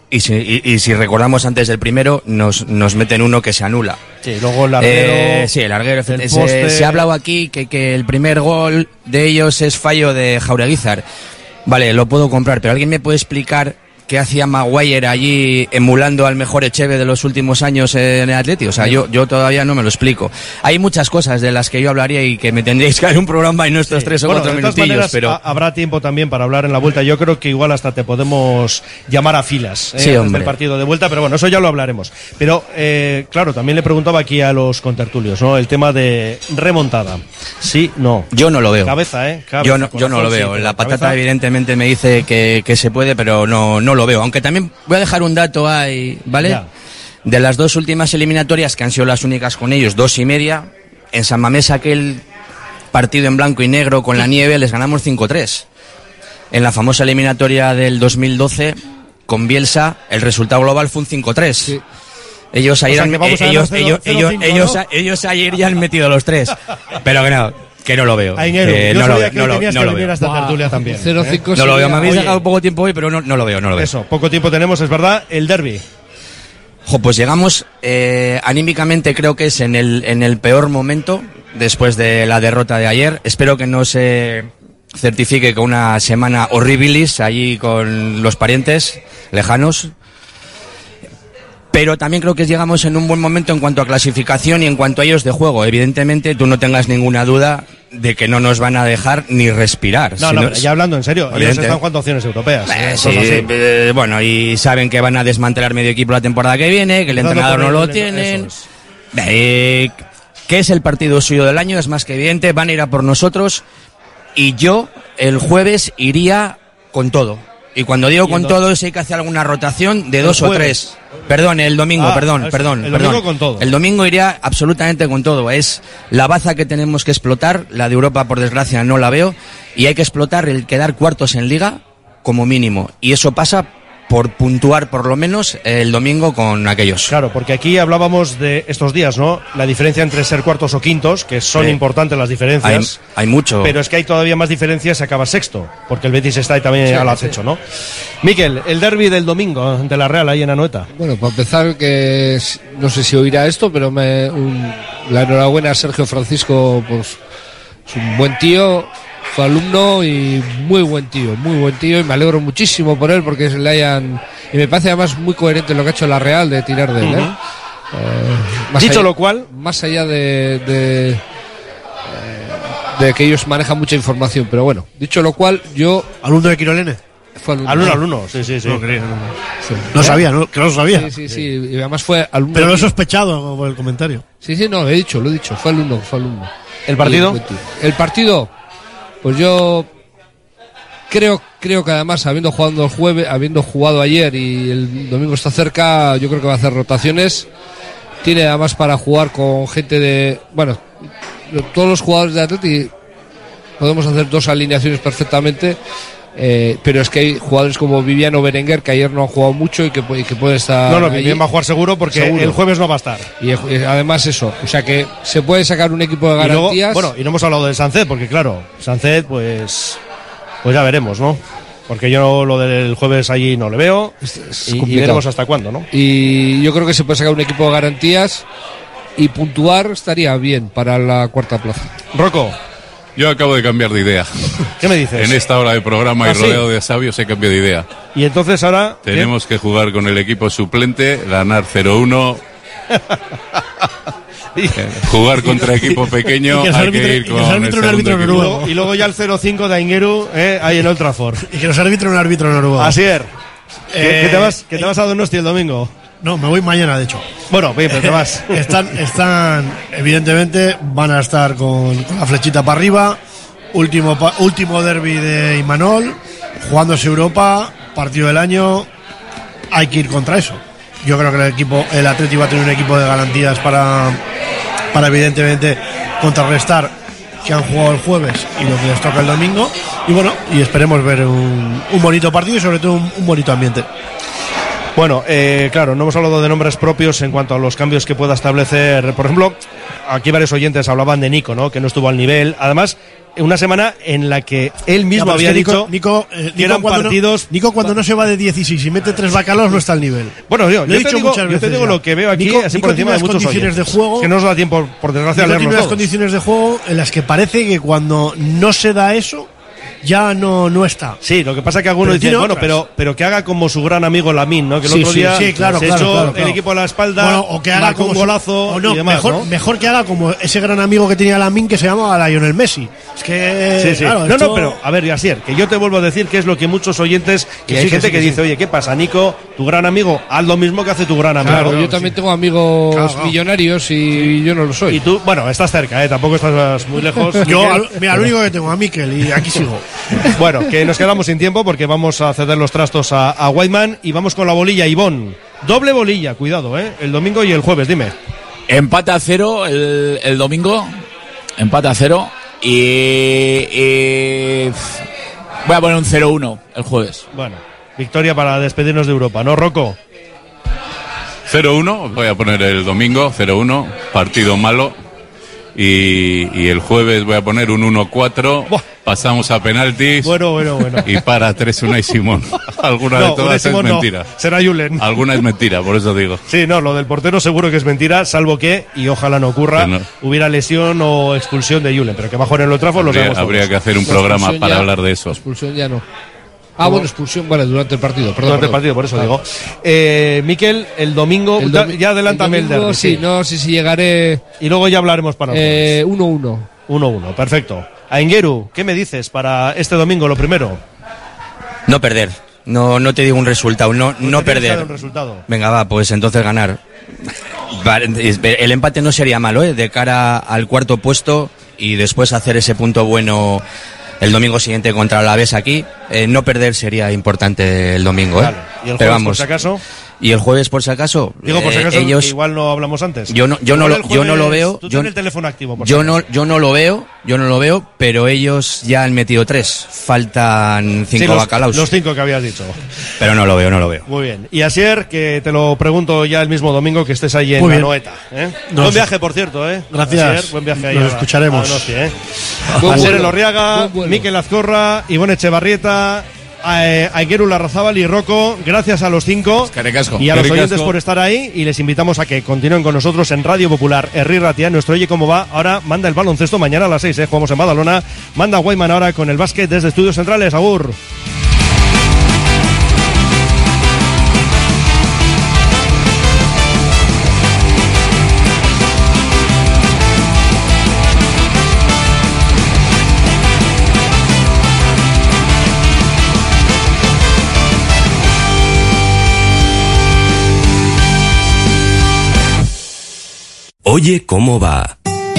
y si, y, y si recordamos antes del primero, nos, nos meten uno que se anula. Sí, luego el larguero. Eh, sí, el larguero. el Se, poste. se ha hablado aquí que, que el primer gol de ellos es fallo de Jaureguizar. Vale, lo puedo comprar, pero ¿alguien me puede explicar qué hacía Maguire allí emulando al mejor Echeve de los últimos años en el Atleti? O sea, yo, yo todavía no me lo explico. Hay muchas cosas de las que yo hablaría y que me tendríais que dar un programa en estos sí. tres o bueno, cuatro de todas minutillos, maneras, pero... ha, habrá tiempo también para hablar en la vuelta. Yo creo que igual hasta te podemos llamar a filas eh, sí, desde el partido de vuelta, pero bueno, eso ya lo hablaremos. Pero, eh, claro, también le preguntaba aquí a los contertulios, ¿no? El tema de remontada. Sí, no. Yo no lo veo. Cabeza, ¿eh? Cabeza, yo no, yo no lo veo. Sí, la patata cabeza. Evidentemente me dice que, que se puede, pero no, no lo veo. Aunque también voy a dejar un dato ahí, ¿vale? Ya. De las dos últimas eliminatorias, que han sido las únicas con ellos, dos y media, en San Mamés aquel partido en blanco y negro con la nieve les ganamos cinco tres. En la famosa eliminatoria del dos mil doce, con Bielsa, el resultado global fue un cinco tres. Sí. Ellos ayer, o sea, han, ellos, ellos, cero, ellos, cero, ellos, cinco, ellos, ¿no? ellos ayer ya han metido los tres. Pero que no, que no lo veo. Aingeru, eh, yo no, sabía lo, que no, tenías no que lo venir veo. a esta tertulia wow. también. cero cinco ¿eh? No lo veo, me habéis dejado poco tiempo hoy, pero no, no lo veo, no lo veo. Eso, poco tiempo tenemos, es verdad. El derbi. Jo, pues llegamos, eh, anímicamente creo que es en el, en el peor momento después de la derrota de ayer. Espero que no se certifique con una semana horribilis allí con los parientes lejanos. Pero también creo que llegamos en un buen momento en cuanto a clasificación y en cuanto a ellos de juego. Evidentemente, tú no tengas ninguna duda de que no nos van a dejar ni respirar. No, si no, no, ya hablando en serio, ellos están jugando opciones europeas. Eh, sí, eh, bueno, y saben que van a desmantelar medio equipo la temporada que viene, que el entrenador no lo tienen. Es. Eh, que es el partido suyo del año, es más que evidente, van a ir a por nosotros y yo el jueves iría con todo. Y cuando digo con todo, es hay que hacer alguna rotación de dos o tres. Perdón, el domingo, ah, perdón, el, perdón. El perdón. domingo con todo. El domingo iría absolutamente con todo. Es la baza que tenemos que explotar. La de Europa, por desgracia, no la veo. Y hay que explotar el quedar cuartos en Liga como mínimo. Y eso pasa por puntuar por lo menos el domingo con aquellos. Claro, porque aquí hablábamos de estos días, ¿no? La diferencia entre ser cuartos o quintos, que son sí. importantes las diferencias. Hay, hay mucho. Pero es que hay todavía más diferencias si acaba sexto, porque el Betis está ahí también sí, al acecho, sí. ¿no? Miquel, el derbi del domingo de la Real ahí en Anoeta. Bueno, para empezar, que no sé si oirá esto, pero me, un, la enhorabuena a Sergio Francisco, pues es un buen tío. Fue alumno y muy buen tío, muy buen tío, y me alegro muchísimo por él porque le hayan... Y me parece además muy coherente lo que ha hecho la Real de tirar de él. ¿eh? Uh-huh. eh, más Dicho allá, lo cual... Más allá de, de, de que ellos manejan mucha información, pero bueno, dicho lo cual, yo... ¿Alumno de Quirolene? Fue alumno. Alumno, alumno, sí, sí, sí. No, quería, no, no. sí. no sabía, ¿no? Que no lo sabía. Sí, sí, sí, y además fue alumno... Pero lo he sospechado por el comentario. Sí, sí, no, he dicho, lo he dicho, fue alumno, fue alumno. ¿El partido? El, el partido... Pues yo creo creo que además habiendo jugado el jueves, habiendo jugado ayer y el domingo está cerca, yo creo que va a hacer rotaciones. Tiene además para jugar con gente de, bueno, todos los jugadores de Atleti podemos hacer dos alineaciones perfectamente, eh, pero es que hay jugadores como Viviano Berenguer que ayer no han jugado mucho y que, y que puede estar. No, no, Vivian va a jugar seguro porque seguro. El jueves no va a estar. Y, y además eso, o sea que se puede sacar un equipo de garantías. Y luego, bueno, y no hemos hablado de Sánchez porque claro, Sánchez pues pues ya veremos, ¿no? Porque yo lo del jueves allí no le veo es, es y, y veremos hasta cuándo, ¿no? Y yo creo que se puede sacar un equipo de garantías y puntuar estaría bien para la cuarta plaza. Rocco. Yo acabo de cambiar de idea. ¿Qué me dices? En esta hora de programa ¿Ah, y rodeado sí? de sabios he cambiado de idea. Y entonces ahora... Tenemos ¿qué? que jugar con el equipo suplente, ganar cero uno... jugar contra equipo pequeño, hay árbitro, que ir con y que el árbitro el noruego. Y luego ya el cero cinco de Aingeru eh, ahí en Old Trafford. Y que nos arbitre un árbitro noruego. Así es. ¿Qué, Eh, ¿Qué te vas, qué te vas a Donosti el domingo? No, me voy mañana, de hecho. Bueno, bien, pero te vas. Están, están, evidentemente, van a estar con, con la flechita para arriba. Último, último derbi de Imanol, jugándose Europa, partido del año. Hay que ir contra eso. Yo creo que el equipo, el Atleti va a tener un equipo de garantías para, para evidentemente contrarrestar que han jugado el jueves y lo que les toca el domingo. Y bueno, y esperemos ver un, un bonito partido y sobre todo un, un bonito ambiente. Bueno, eh, claro, no hemos hablado de nombres propios en cuanto a los cambios que pueda establecer. Por ejemplo, aquí varios oyentes hablaban de Nico, ¿no? Que no estuvo al nivel. Además, una semana en la que él mismo Ya, había es que Nico, dicho Nico, eh, Nico que eran cuando partidos... No, Nico cuando no se va de dieciséis y mete tres bacalos no está al nivel. Bueno, yo, Lo he yo, te, dicho digo, muchas yo te veces digo ya. lo que veo aquí, Nico- así Nico por encima tiene de muchos unas condiciones oyentes. de juego- Que no nos da tiempo, por desgracia, a Nico tiene leerlos unas todos. condiciones de juego en las que parece que cuando no se da eso, ya no, no está. Sí, lo que pasa es que algunos Pero dicen, tiene bueno, otras. pero, pero que haga como su gran amigo Lamine, ¿no? Que el Sí, otro sí, día sí, claro, se claro, echó claro, claro. el equipo a la espalda, Bueno, o que haga marcó como un su- golazo o no, y demás, mejor, ¿no? mejor que haga como ese gran amigo que tenía Lamine que se llamaba Lionel Messi. Es que Sí, sí. claro, no, esto- no, pero a ver, Yasier, que yo te vuelvo a decir que es lo que muchos oyentes, Que y sí, hay que gente sí, que, que dice, sí. oye, ¿qué pasa, Nico? Tu gran amigo, haz lo mismo que hace tu gran amigo. Claro, yo también tengo amigos Claro, claro. millonarios y yo no lo soy. Y tú, bueno, estás cerca, ¿eh? Tampoco estás muy lejos. Yo, Miguel. al- mira, lo único que tengo a Mikel y aquí sigo. Bueno, que nos quedamos sin tiempo porque vamos a ceder los trastos a, a Whiteman y vamos con la bolilla, Ivón. Doble bolilla, cuidado, ¿eh? El domingo y el jueves, dime. Empate a cero el, el domingo. Empate a cero. Y, y voy a poner un cero uno el jueves. Bueno, victoria para despedirnos de Europa, ¿no, Rocco? cero uno, voy a poner el domingo, cero uno, partido malo. Y, y el jueves voy a poner un uno cuatro, pasamos a penaltis. Bueno, bueno, bueno. Y para tres Unai Simón. Alguna No, de todas Unai es Simón no, mentira. será Julen. Alguna es mentira, por eso digo. Sí, no, lo del portero seguro que es mentira, salvo que, y ojalá no ocurra, Que no. hubiera lesión o expulsión de Julen, pero que va a jugar en los trafos lo Habría, sabemos habría todos. que hacer un La programa expulsión para ya- hablar de eso. Expulsión ya no. Ah, bueno, expulsión, vale, durante el partido, perdón. Durante el perdón. partido, por eso Ah. digo. Eh, Miquel, el domingo, El da- domi- ya adelántame el, el domingo, derbi. sí, no sé si llegaré. Y luego ya hablaremos para Eh, uno uno. uno uno, perfecto. Aingeru, ¿qué me dices para este domingo, lo primero? No perder. No, no te digo un resultado, no, no ¿Te tienes que dar perder. un resultado? Venga, va, pues entonces ganar. Vale, el empate no sería malo, ¿eh? De cara al cuarto puesto y después hacer ese punto bueno el domingo siguiente contra la Alavés aquí. Eh, no perder sería importante el domingo, ¿eh? Vale. ¿Y el Pero jueves, vamos. por si acaso? Y el jueves, por si acaso, Digo, por si eh, acaso, ellos, igual no hablamos antes. yo no, yo no, Igual lo, el yo no lo jueves- veo. Tú Yo, tienes el teléfono activo, por yo si no, acaso. yo no lo veo, yo no lo veo, pero ellos ya han metido tres. Faltan cinco Sí, los, bacalaos. los cinco que habías dicho. Pero no lo veo, no lo veo. Muy bien. Y Asier, que te lo pregunto ya el mismo domingo que estés ahí en Muy la bien. Noeta. ¿eh? Nos- Buen viaje, por cierto, ¿eh? Gracias. Asier, buen viaje ahí. Nos a- escucharemos. a Donosti, ¿eh? Buen Asier vuelo. Elorriaga, Buen vuelo. Miquel Azcorra, Ivonne Echevarrieta, eh, Aingeru Larrazábal y Rocco, gracias a los cinco Eskerrik y a los Eskerrik oyentes asko. por estar ahí y les invitamos a que continúen con nosotros en Radio Popular, Herri Ratia, nuestro Oye Cómo Va. Ahora manda el baloncesto mañana a las seis, ¿eh? Jugamos en Badalona, manda Guayman ahora con el básquet desde Estudios Centrales, Agur. Oye cómo va.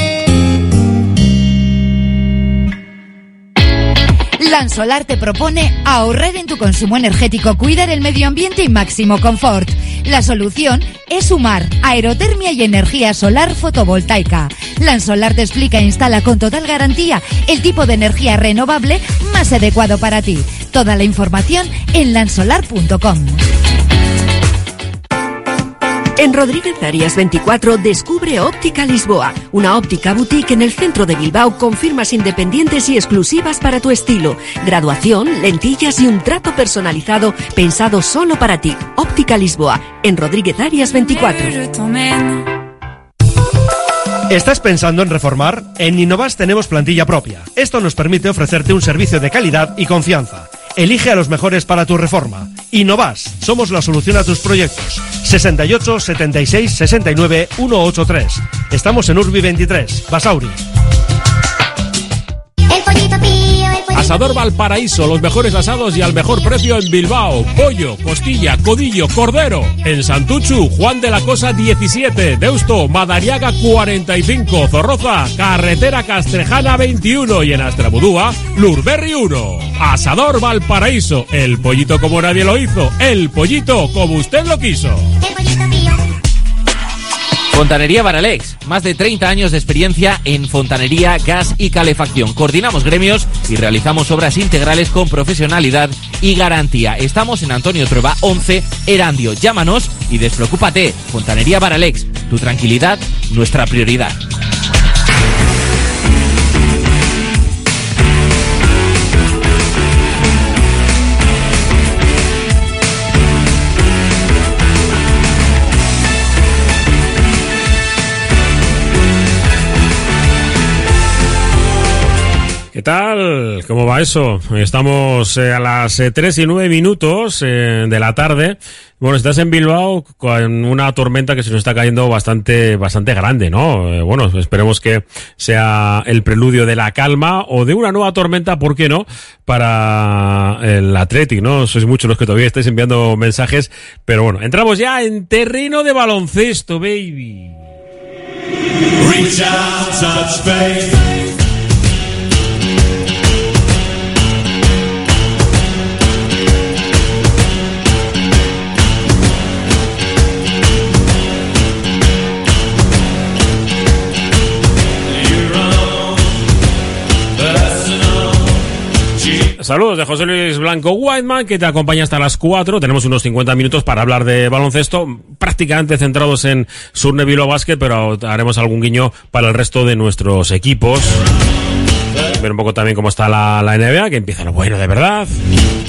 Lansolar te propone ahorrar en tu consumo energético, cuidar el medio ambiente y máximo confort. La solución es sumar aerotermia y energía solar fotovoltaica. Lansolar te explica e instala con total garantía el tipo de energía renovable más adecuado para ti. Toda la información en lansolar punto com. En Rodríguez Arias veinticuatro descubre Óptica Lisboa, una óptica boutique en el centro de Bilbao con firmas independientes y exclusivas para tu estilo. Graduación, lentillas y un trato personalizado pensado solo para ti. Óptica Lisboa, en Rodríguez Arias veinticuatro. ¿Estás pensando en reformar? En Innovas tenemos plantilla propia. Esto nos permite ofrecerte un servicio de calidad y confianza. Elige a los mejores para tu reforma. Innovas, somos la solución a tus proyectos. sesenta y ocho, setenta y seis, sesenta y nueve, ciento ochenta y tres. Estamos en Urbi veintitrés, Basauri. El pollito pío, el pollito Asador Valparaíso, los mejores asados y al mejor precio en Bilbao. Pollo, costilla, codillo, cordero. En Santuchu, Juan de la Cosa diecisiete. Deusto, Madariaga cuarenta y cinco. Zorroza, Carretera Castrejana veintiuno. Y en Astrabudúa, Lurberri uno. Asador Valparaíso, el pollito como nadie lo hizo. El pollito como usted lo quiso. el pollito pío. Fontanería Baralex, más de treinta años de experiencia en fontanería, gas y calefacción. Coordinamos gremios y realizamos obras integrales con profesionalidad y garantía. Estamos en Antonio Trueba once, Erandio. Llámanos y despreocúpate. Fontanería Baralex, tu tranquilidad, nuestra prioridad. ¿Qué tal? ¿Cómo va eso? Estamos eh, a las eh, tres y nueve minutos eh, de la tarde. Bueno, estás en Bilbao con una tormenta que se nos está cayendo bastante, bastante grande, ¿no? Eh, bueno, esperemos que sea el preludio de la calma o de una nueva tormenta, ¿por qué no? Para el Athletic, ¿no? Sois muchos los que todavía estáis enviando mensajes, pero bueno, entramos ya en terreno de baloncesto, baby. Reach out, touch base. Saludos de José Luis Blanco Whiteman, que te acompaña hasta las cuatro. Tenemos unos cincuenta minutos para hablar de baloncesto, prácticamente centrados en Surne Bilbao Basket, pero haremos algún guiño para el resto de nuestros equipos. Ver un poco también cómo está la, la N B A, que empieza lo bueno de verdad.